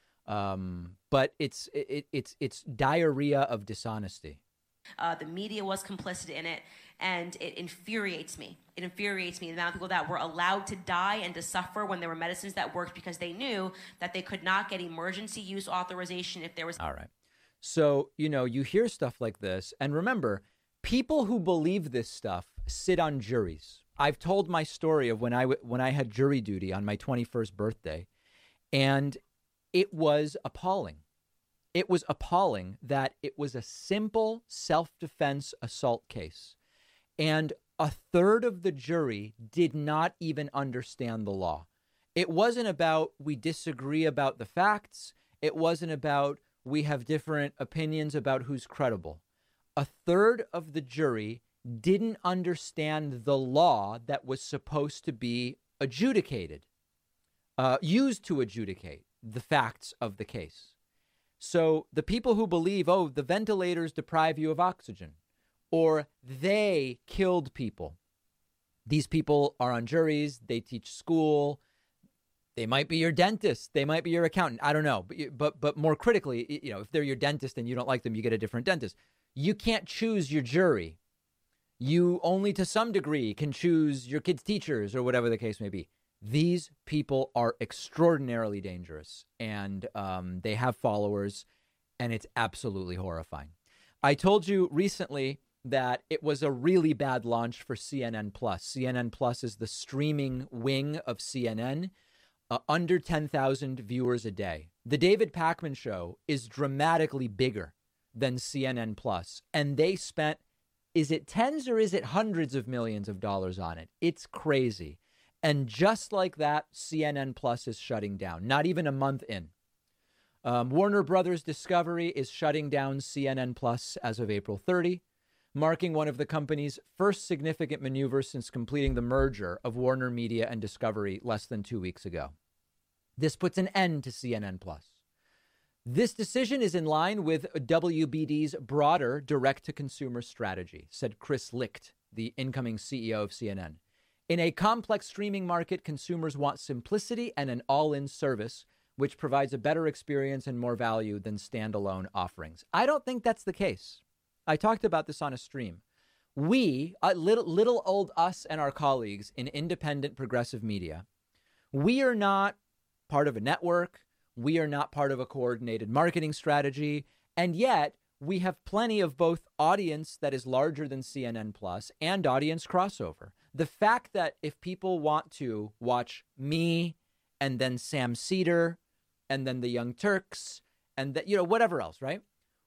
But it's diarrhea of dishonesty. The media was complicit in it, and it infuriates me. It infuriates me the amount of people that were allowed to die and to suffer when there were medicines that worked because they knew that they could not get emergency use authorization if there was. All right. So, you hear stuff like this, and remember, people who believe this stuff sit on juries. I've told my story of when I had jury duty on my 21st birthday, and it was appalling. It was appalling that it was a simple self-defense assault case, and a third of the jury did not even understand the law. It wasn't about we disagree about the facts. It wasn't about we have different opinions about who's credible. A third of the jury didn't understand the law that was supposed to be adjudicated, used to adjudicate the facts of the case. So the people who believe, oh, the ventilators deprive you of oxygen, or they killed people. These people are on juries. They teach school. They might be your dentist. They might be your accountant. I don't know. But more critically, if they're your dentist and you don't like them, you get a different dentist. You can't choose your jury. You only to some degree can choose your kids' teachers or whatever the case may be. These people are extraordinarily dangerous, and they have followers, and it's absolutely horrifying. I told you recently that it was a really bad launch for CNN Plus. CNN Plus is the streaming wing of CNN, under 10,000 viewers a day. The David Pakman Show is dramatically bigger than CNN Plus, and they spent, is it tens or is it hundreds of millions of dollars on it? It's crazy. And just like that, CNN Plus is shutting down, not even a month in. Warner Brothers Discovery is shutting down CNN Plus as of April 30, marking one of the company's first significant maneuvers since completing the merger of Warner Media and Discovery less than 2 weeks ago. This puts an end to CNN Plus. This decision is in line with WBD's broader direct-to-consumer strategy, said Chris Licht, the incoming CEO of CNN. In a complex streaming market, consumers want simplicity and an all-in service, which provides a better experience and more value than standalone offerings. I don't think that's the case. I talked about this on a stream. We, little old us and our colleagues in independent progressive media, we are not part of a network. We are not part of a coordinated marketing strategy. And yet we have plenty of both audience that is larger than CNN Plus and audience crossover. The fact that if people want to watch me and then Sam Cedar and then the Young Turks and that, whatever else, right?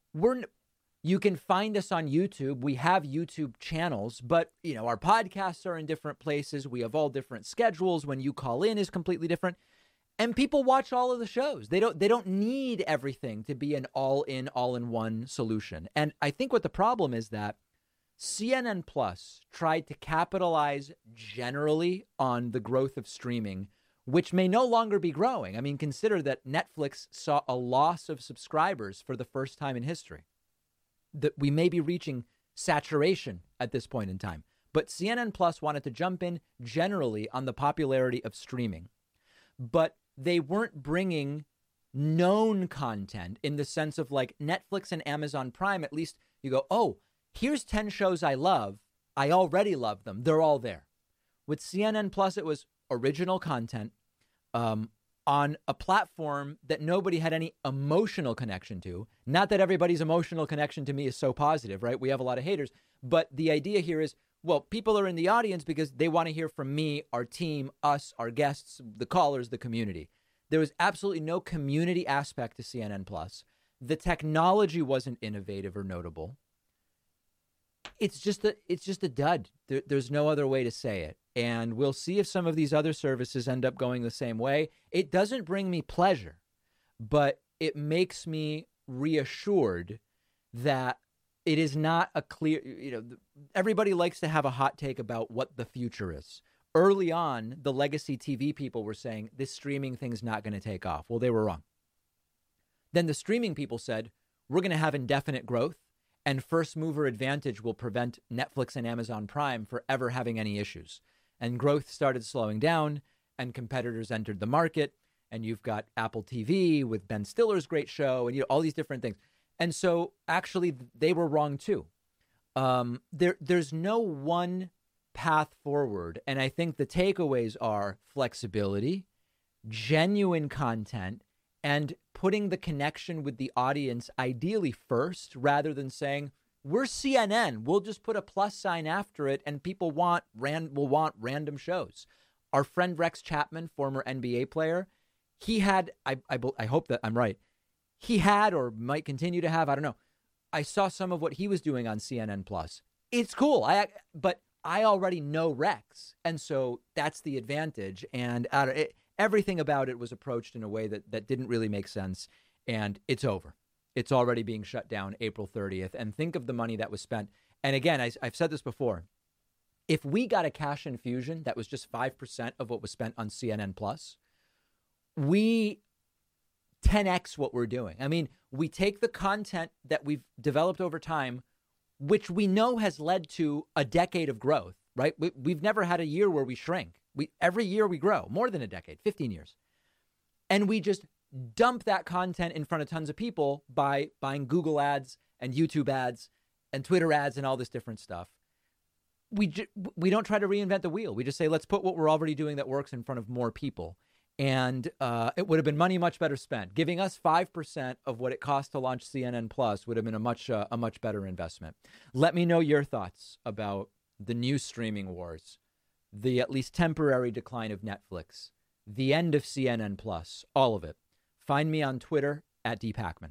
You can find us on YouTube. We have YouTube channels, but, our podcasts are in different places. We have all different schedules. When you call in is completely different. And people watch all of the shows. They don't need everything to be an all-in-one solution. And I think what the problem is that CNN Plus tried to capitalize generally on the growth of streaming, which may no longer be growing. I mean, consider that Netflix saw a loss of subscribers for the first time in history. That we may be reaching saturation at this point in time. But CNN Plus wanted to jump in generally on the popularity of streaming. But they weren't bringing known content in the sense of like Netflix and Amazon Prime. At least you go, oh, here's 10 shows I love. I already love them. They're all there. With CNN Plus, it was original content on a platform that nobody had any emotional connection to. Not that everybody's emotional connection to me is so positive, right? We have a lot of haters. But the idea here is, well, people are in the audience because they want to hear from me, our team, us, our guests, the callers, the community. There was absolutely no community aspect to CNN Plus. The technology wasn't innovative or notable. It's just a dud. There's no other way to say it. And we'll see if some of these other services end up going the same way. It doesn't bring me pleasure, but it makes me reassured that it is not a clear, everybody likes to have a hot take about what the future is. Early on, the legacy TV people were saying this streaming thing's not going to take off. Well, they were wrong. Then the streaming people said, we're going to have indefinite growth and first mover advantage will prevent Netflix and Amazon Prime from ever having any issues. And growth started slowing down and competitors entered the market. And you've got Apple TV with Ben Stiller's great show and all these different things. And so actually they were wrong too. There's no one path forward. And I think the takeaways are flexibility, genuine content, and putting the connection with the audience ideally first, rather than saying, we're CNN, we'll just put a plus sign after it and people will want random shows. Our friend Rex Chapman, former NBA player, he had, I hope that I'm right, he had or might continue to have, I don't know. I saw some of what he was doing on CNN Plus. It's cool. But I already know Rex. And so that's the advantage. And everything about it was approached in a way that didn't really make sense. And it's over. It's already being shut down April 30th. And think of the money that was spent. And again, I've said this before. If we got a cash infusion that was just 5% of what was spent on CNN Plus, we 10x what we're doing. I mean, we take the content that we've developed over time, which we know has led to a decade of growth, right? We've never had a year where we shrink. Every year we grow, more than a decade, 15 years. And we just dump that content in front of tons of people by buying Google ads and YouTube ads and Twitter ads and all this different stuff. We don't try to reinvent the wheel. We just say, let's put what we're already doing that works in front of more people. And it would have been money much better spent. Giving us 5% of what it cost to launch CNN Plus would have been a much better investment. Let me know your thoughts about the new streaming wars, the at least temporary decline of Netflix, the end of CNN Plus, all of it. Find me on Twitter @DPacman.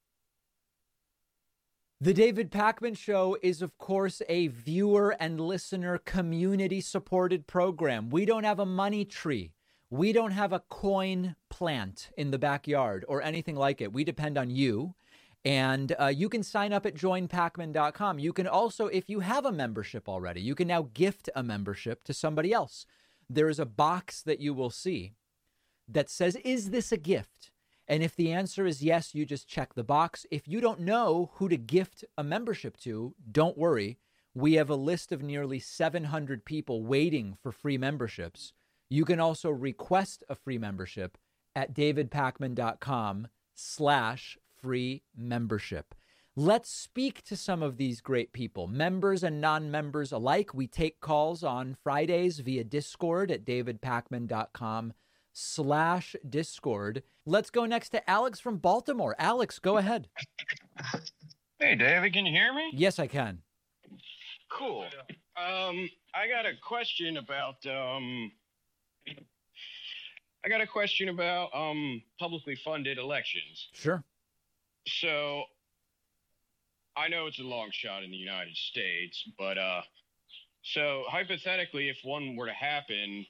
The David Pakman Show is, of course, a viewer and listener community-supported program. We don't have a money tree. We don't have a coin plant in the backyard or anything like it. We depend on you. And you can sign up at joinpacman.com. You can also, if you have a membership already, you can now gift a membership to somebody else. There is a box that you will see that says, is this a gift? And if the answer is yes, you just check the box. If you don't know who to gift a membership to, don't worry. We have a list of nearly 700 people waiting for free memberships. You can also request a free membership at davidpakman.com/free membership. Let's speak to some of these great people, members and non-members alike. We take calls on Fridays via Discord at davidpakman.com/Discord. Let's go next to Alex from Baltimore. Alex, go ahead. Hey, David, can you hear me? Yes, I can. Cool. I got a question about publicly funded elections. Sure. So I know it's a long shot in the United States, but so hypothetically, if one were to happen,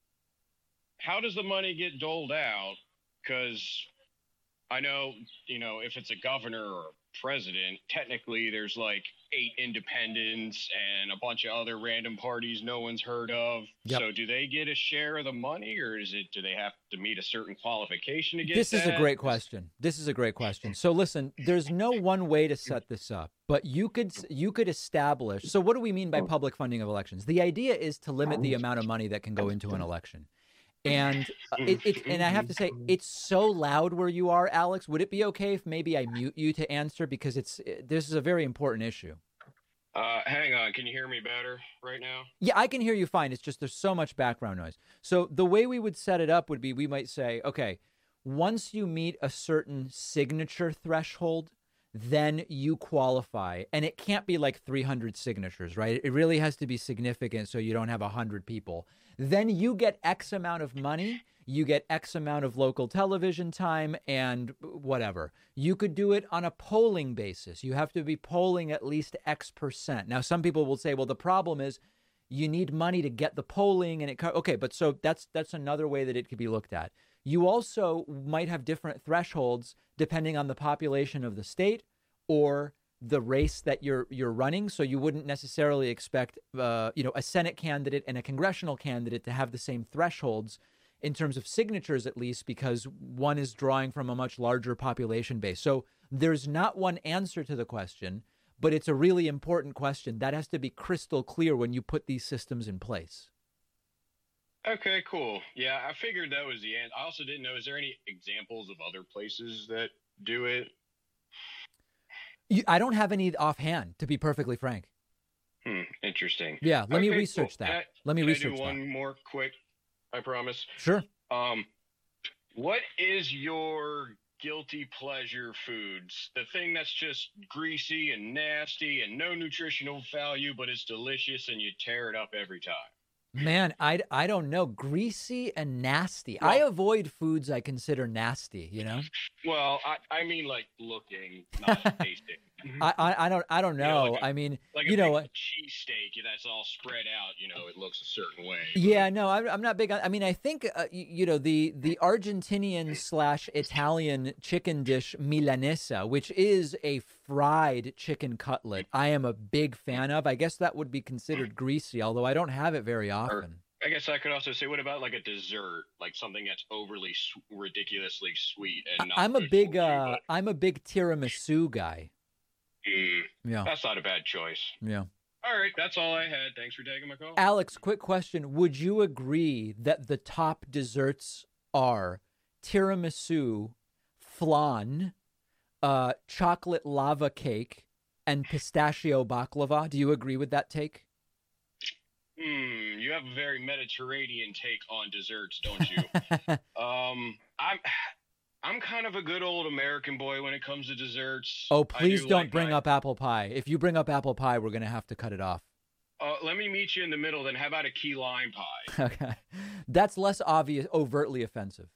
how does the money get doled out? Because I know, if it's a governor or a president, technically there's like 8 independents and a bunch of other random parties no one's heard of. Yep. So do they get a share of the money, or do they have to meet a certain qualification to get This that? is a great question. So listen, there's no one way to set this up, but you could establish. So what do we mean by public funding of elections? The idea is to limit the amount of money that can go into an election. And and I have to say, it's so loud where you are, Alex. Would it be okay if maybe I mute you to answer, because this is a very important issue? Hang on. Can you hear me better right now? Yeah, I can hear you fine. It's just there's so much background noise. So the way we would set it up would be, we might say, okay, once you meet a certain signature threshold, then you qualify. And it can't be like 300 signatures, right? It really has to be significant so you don't have 100 people. Then you get X amount of money, you get X amount of local television time and whatever. You could do it on a polling basis. You have to be polling at least X%. Now, some people will say, well, the problem is you need money to get the polling. And okay, but so that's another way that it could be looked at. You also might have different thresholds depending on the population of the state or the race that you're running. So you wouldn't necessarily expect, a Senate candidate and a congressional candidate to have the same thresholds in terms of signatures, at least, because one is drawing from a much larger population base. So there's not one answer to the question, but it's a really important question that has to be crystal clear when you put these systems in place. Okay, cool. Yeah, I figured that was the end. I also didn't know, is there any examples of other places that do it? I don't have any offhand, to be perfectly frank. Interesting. Yeah, let me research that. Let me research that. Can I do one more quick? I promise. Sure. What is your guilty pleasure foods? The thing that's just greasy and nasty and no nutritional value, but it's delicious and you tear it up every time. Man, I don't know. Greasy and nasty. Well, I avoid foods I consider nasty, Well, I mean like looking, not tasting. I don't know. Like I mean, like a cheesesteak that's all spread out, it looks a certain way. Yeah, no, I'm not big on. I mean, I think the Argentinian / Italian chicken dish milanesa, which is a fried chicken cutlet, I am a big fan of. I guess that would be considered greasy, although I don't have it very often. I guess I could also say, what about like a dessert, like something that's overly ridiculously sweet and not? I'm a big tiramisu guy. Yeah, that's not a bad choice. Yeah. All right, that's all I had. Thanks for taking my call. Alex, quick question. Would you agree that the top desserts are tiramisu, flan, chocolate lava cake, and pistachio baklava? Do you agree with that take? You have a very Mediterranean take on desserts, don't you? I'm kind of a good old American boy when it comes to desserts. Oh, please don't bring up apple pie. If you bring up apple pie, we're going to have to cut it off. Let me meet you in the middle, then. How about a key lime pie? Okay. That's less overtly offensive.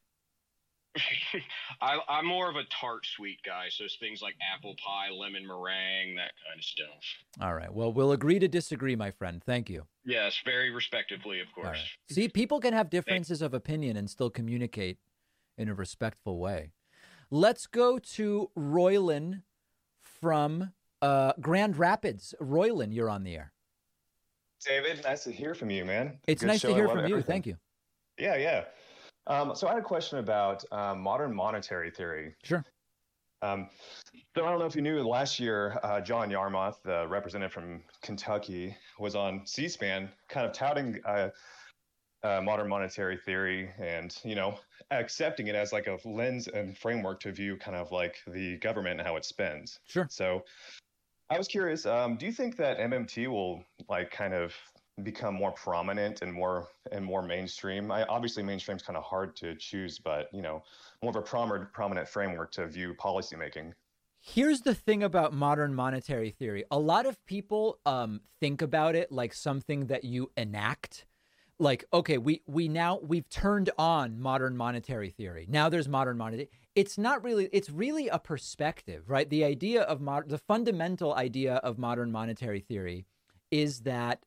I'm more of a tart sweet guy, so it's things like apple pie, lemon meringue, that kind of stuff. All right. Well, we'll agree to disagree, my friend. Thank you. Yes, very respectively, of course. Right. See, people can have differences of opinion and still communicate in a respectful way. Let's go to Roylan from Grand Rapids. Roylan, you're on the air. David, nice to hear from you, man. It's nice to hear from you. Thank you. Yeah. So I had a question about modern monetary theory. Sure. So I don't know if you knew, last year, John Yarmuth, the representative from Kentucky, was on C-SPAN kind of touting modern monetary theory and, accepting it as like a lens and framework to view kind of like the government and how it spends. Sure. So I was curious, do you think that MMT will like kind of become more prominent and more mainstream? Obviously mainstream is kind of hard to choose, but more of a prominent framework to view policymaking. Here's the thing about modern monetary theory. A lot of people think about it like something that you enact. Like, okay, we've turned on modern monetary theory. Now there's modern monetary. It's not really, it's really a perspective, right? The idea of the fundamental idea of modern monetary theory is that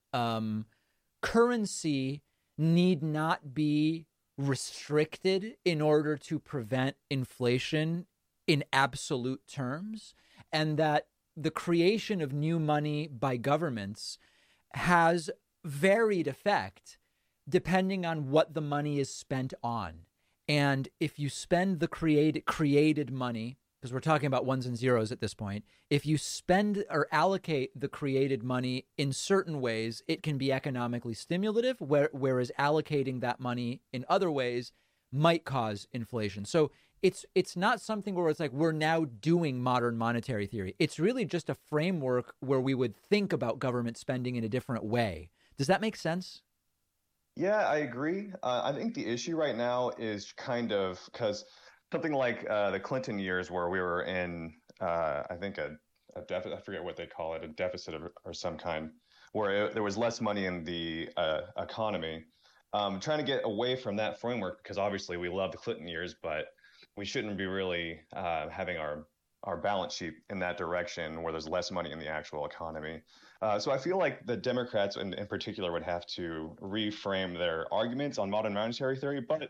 currency need not be restricted in order to prevent inflation in absolute terms, and that the creation of new money by governments has varied effect depending on what the money is spent on. And if you spend the created money, because we're talking about ones and zeros at this point, if you spend or allocate the created money in certain ways, it can be economically stimulative, whereas allocating that money in other ways might cause inflation. So it's not something where it's like we're now doing modern monetary theory. It's really just a framework where we would think about government spending in a different way. Does that make sense? Yeah, I agree. I think the issue right now is kind of because something like the Clinton years where we were in, I think a deficit, I forget what they call it, a deficit or some kind, where there was less money in the economy. Trying to get away from that framework, because obviously we love the Clinton years, but we shouldn't be really having our balance sheet in that direction where there's less money in the actual economy. So I feel like the Democrats in particular would have to reframe their arguments on modern monetary theory. But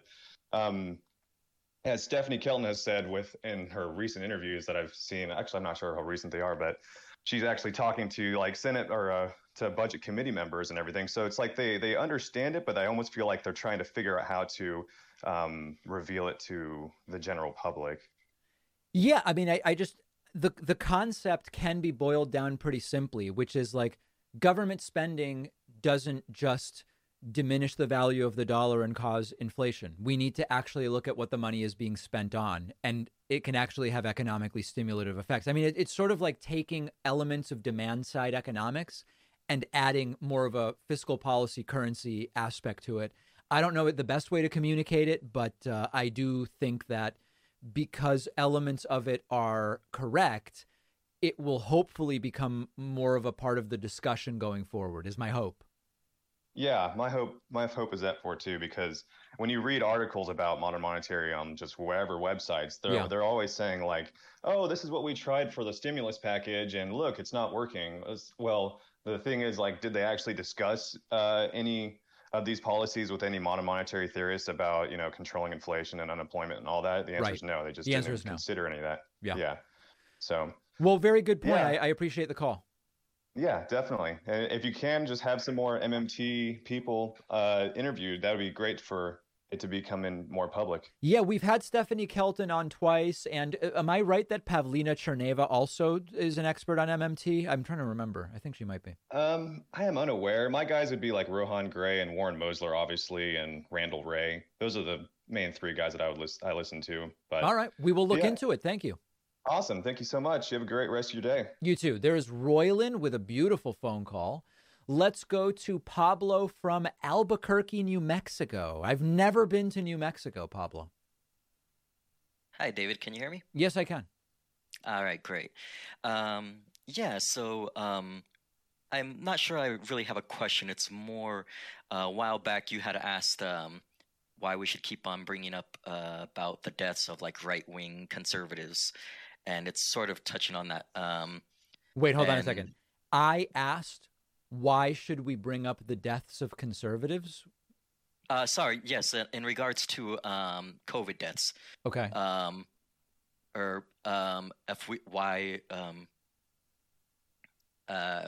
as Stephanie Kelton has said in her recent interviews that I've seen, actually I'm not sure how recent they are, but she's actually talking to like Senate or to budget committee members and everything. So it's like they understand it, but I almost feel like they're trying to figure out how to reveal it to the general public. Yeah, I mean, I just the concept can be boiled down pretty simply, which is like government spending doesn't just diminish the value of the dollar and cause inflation. We need to actually look at what the money is being spent on, and it can actually have economically stimulative effects. I mean, it's sort of like taking elements of demand side economics and adding more of a fiscal policy currency aspect to it. I don't know the best way to communicate it, but I do think that because elements of it are correct, it will hopefully become more of a part of the discussion going forward, is my hope. Yeah, my hope is that for too, because when you read articles about modern monetary on just wherever websites, they're always saying like, oh, this is what we tried for the stimulus package, and look, it's not working. Well, the thing is, like, did they actually discuss any of these policies with any modern monetary theorists about, controlling inflation and unemployment and all that? The answer is no. They just didn't consider any of that. Yeah. So. Well, very good point. Yeah. I appreciate the call. Yeah, definitely. And if you can just have some more MMT people interviewed, that would be great for it to become more public. Yeah, we've had Stephanie Kelton on twice. And am I right that Pavlina Cherneva also is an expert on MMT? I'm trying to remember. I think she might be. I am unaware. My guys would be like Rohan Gray and Warren Mosler, obviously, and Randall Wray. Those are the main three guys that I listen to. But all right, we will look into it. Thank you. Awesome. Thank you so much. You have a great rest of your day. You too. There's Royland with a beautiful phone call. Let's go to Pablo from Albuquerque, New Mexico. I've never been to New Mexico, Pablo. Hi, David. Can you hear me? Yes, I can. All right, great. So I'm not sure I really have a question. It's more a while back you had asked why we should keep on bringing up about the deaths of like right-wing conservatives. And it's sort of touching on that. Wait, hold on a second. I asked, why should we bring up the deaths of conservatives? Sorry, yes, in regards to COVID deaths. Okay.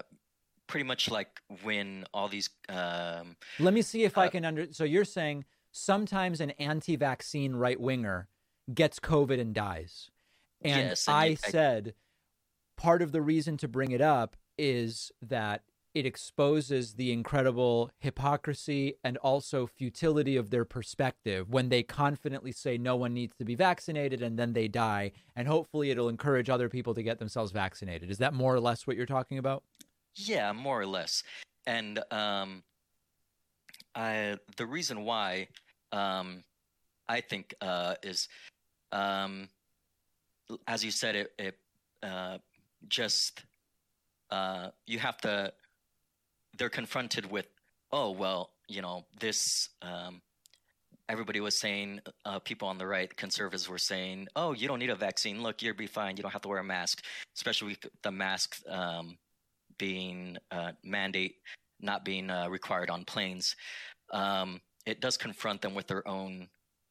Pretty much like when all these. Let me see if I can So you're saying, sometimes an anti-vaccine right-winger gets COVID and dies. And Yes, I said part of the reason to bring it up is that it exposes the incredible hypocrisy and also futility of their perspective when they confidently say no one needs to be vaccinated and then they die. And hopefully it'll encourage other people to get themselves vaccinated. Is that more or less what you're talking about? Yeah, more or less. And the reason why I think is, as you said, you have to. They're confronted with, oh well, this. Everybody was saying, people on the right, conservatives were saying, oh, you don't need a vaccine. Look, you'll be fine. You don't have to wear a mask, especially with the mask being mandate not being required on planes. It does confront them with their own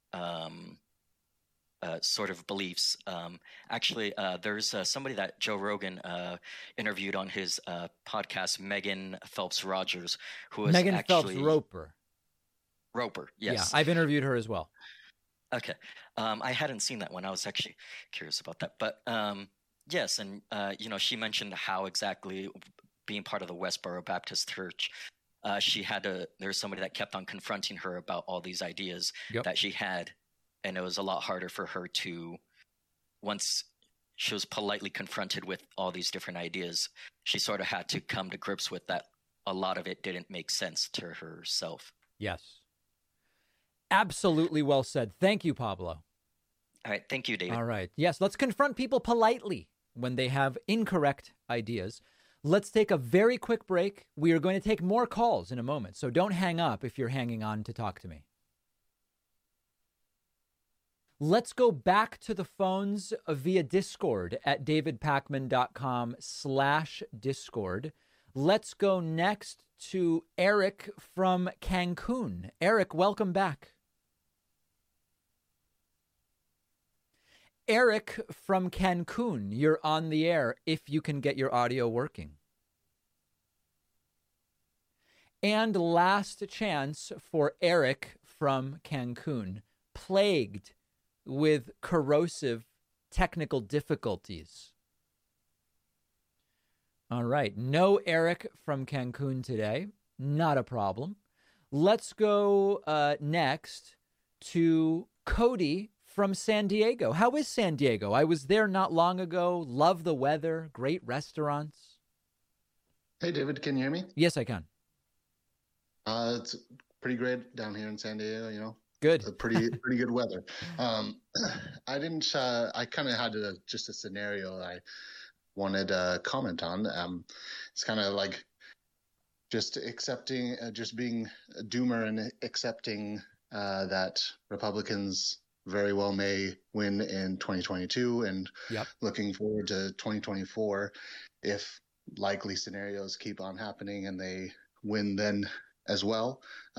sort of beliefs. Actually, there's somebody that Joe Rogan interviewed on his podcast, Megan Phelps Rogers, who is Megan actually Phelps Roper. Roper, yes. Yeah, I've interviewed her as well. Okay. I hadn't seen that one. I was actually curious about that. But yes, and she mentioned how exactly being part of the Westboro Baptist Church, there's somebody that kept on confronting her about all these ideas that she had. And it was a lot harder for her to, once she was politely confronted with all these different ideas, she sort of had to come to grips with that. A lot of it didn't make sense to herself. Yes. Absolutely well said. Thank you, Pablo. All right. Thank you, David. All right. Yes, let's confront people politely when they have incorrect ideas. Let's take a very quick break. We are going to take more calls in a moment, so don't hang up if you're hanging on to talk to me. Let's go back to the phones via Discord at davidpakman.com/Discord. Let's go next to Eric from Cancun. Eric, welcome back. Eric from Cancun, you're on the air if you can get your audio working. And last chance for Eric from Cancun, plagued with corrosive technical difficulties. All right. No Eric from Cancun today. Not a problem. Let's go next to Cody from San Diego. How is San Diego? I was there not long ago. Love the weather. Great restaurants. Hey, David, can you hear me? Yes, I can. It's pretty great down here in San Diego, Good. Pretty good weather. I kind of had just a scenario I wanted to comment on. It's kind of like just accepting, just being a doomer and accepting that Republicans very well may win in 2022 and looking forward to 2024 if likely scenarios keep on happening and they win then as well.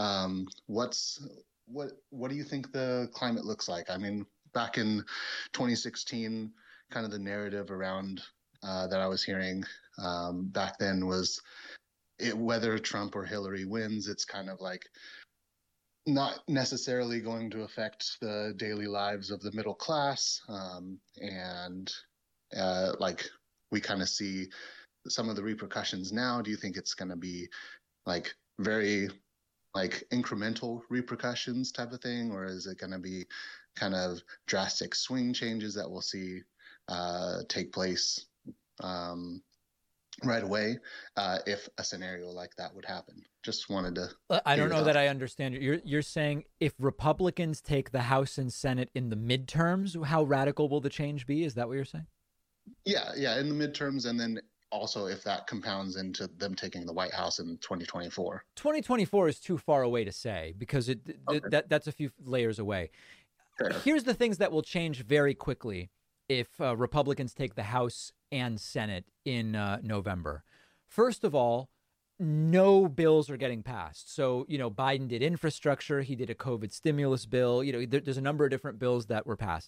What do you think the climate looks like? I mean, back in 2016, kind of the narrative around that I was hearing back then was whether Trump or Hillary wins, it's kind of like not necessarily going to affect the daily lives of the middle class. And like we kind of see some of the repercussions now. Do you think it's going to be like very like incremental repercussions type of thing, or is it going to be kind of drastic swing changes that we'll see take place right away if a scenario like that would happen? Just wanted to. I don't know that I understand. You're saying if Republicans take the House and Senate in the midterms, how radical will the change be? Is that what you're saying? Yeah, in the midterms, and then also if that compounds into them taking the White House in 2024. 2024 is too far away to say because that's a few layers away. Here's the things that will change very quickly if Republicans take the House and Senate in November. First of all, no bills are getting passed. So, Biden did infrastructure. He did a COVID stimulus bill. There's a number of different bills that were passed.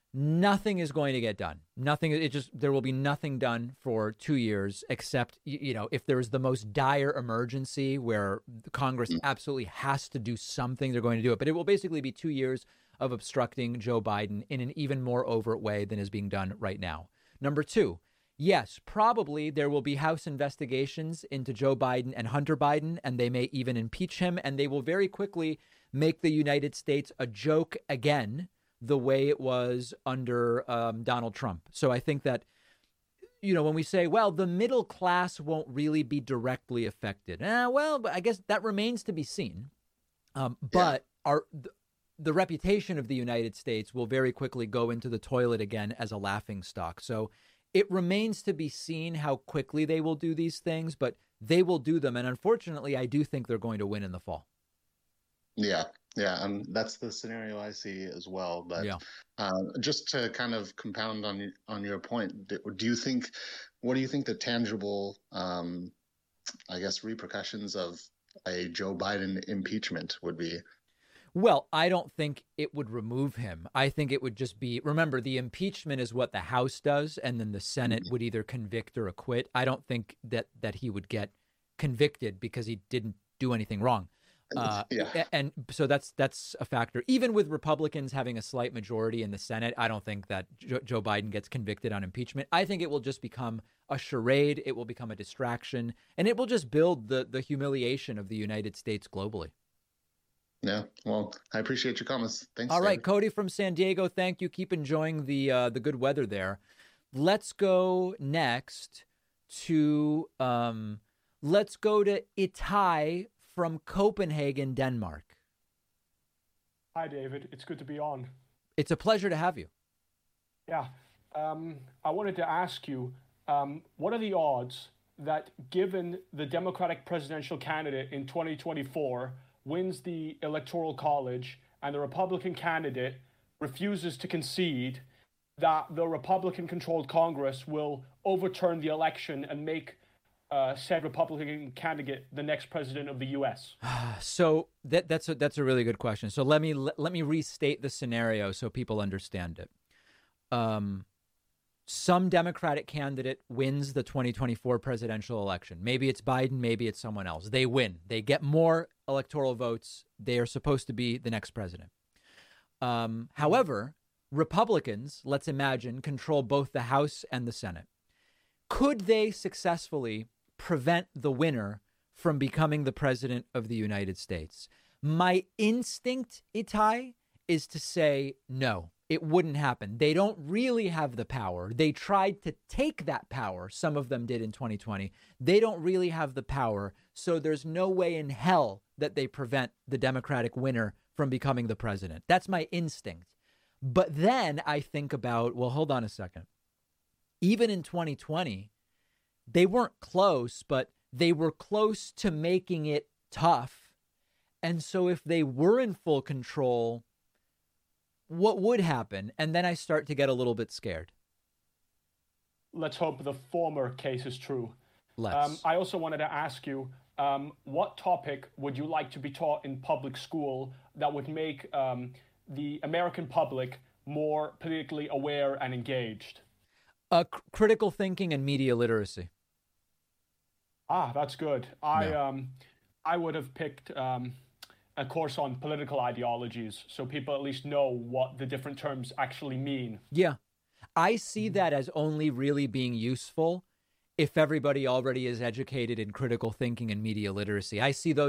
nothing is going to get done. There will be nothing done for 2 years, except, if there is the most dire emergency where the Congress absolutely has to do something, they're going to do it. But it will basically be 2 years of obstructing Joe Biden in an even more overt way than is being done right now. Number two, yes, probably there will be House investigations into Joe Biden and Hunter Biden, and they may even impeach him, and they will very quickly make the United States a joke again, the way it was under Donald Trump. So I think that, when we say, well, the middle class won't really be directly affected. But I guess that remains to be seen. But the reputation of the United States will very quickly go into the toilet again as a laughingstock. So it remains to be seen how quickly they will do these things, but they will do them. And unfortunately, I do think they're going to win in the fall. Yeah. That's the scenario I see as well. But just to kind of compound on your point, what do you think the tangible, repercussions of a Joe Biden impeachment would be? Well, I don't think it would remove him. I think it would just be, remember, the impeachment is what the House does, and then the Senate would either convict or acquit. I don't think that he would get convicted because he didn't do anything wrong. And so that's a factor. Even with Republicans having a slight majority in the Senate, I don't think that Joe Biden gets convicted on impeachment. I think it will just become a charade. It will become a distraction, and it will just build the humiliation of the United States globally. Yeah, well, I appreciate your comments. Thanks. All right, Cody from San Diego, thank you. Keep enjoying the good weather there. Let's go next to Itai from Copenhagen, Denmark. Hi, David. It's good to be on. It's a pleasure to have you. Yeah. I wanted to ask you, what are the odds that given the Democratic presidential candidate in 2024 wins the Electoral College and the Republican candidate refuses to concede, that the Republican-controlled Congress will overturn the election and make said Republican candidate the next president of the U.S.? So that's a really good question. So let me restate the scenario so people understand it. Some Democratic candidate wins the 2024 presidential election. Maybe it's Biden, maybe it's someone else. They win. They get more electoral votes. They are supposed to be the next president. However, Republicans, let's imagine, control both the House and the Senate. Could they successfully prevent the winner from becoming the president of the United States? My instinct, Itai, is to say no. It wouldn't happen. They don't really have the power. They tried to take that power. Some of them did in 2020. They don't really have the power. So there's no way in hell that they prevent the Democratic winner from becoming the president. That's my instinct. But then I think about, well, hold on a second. Even in 2020, they weren't close, but they were close to making it tough. And so if they were in full control, what would happen? And then I start to get a little bit scared. Let's hope the former case is true. Let's. I also wanted to ask you, what topic would you like to be taught in public school that would make the American public more politically aware and engaged? Critical thinking and media literacy. That's good. I would have picked a course on political ideologies so people at least know what the different terms actually mean. Yeah. I see that as only really being useful if everybody already is educated in critical thinking and media literacy. I see those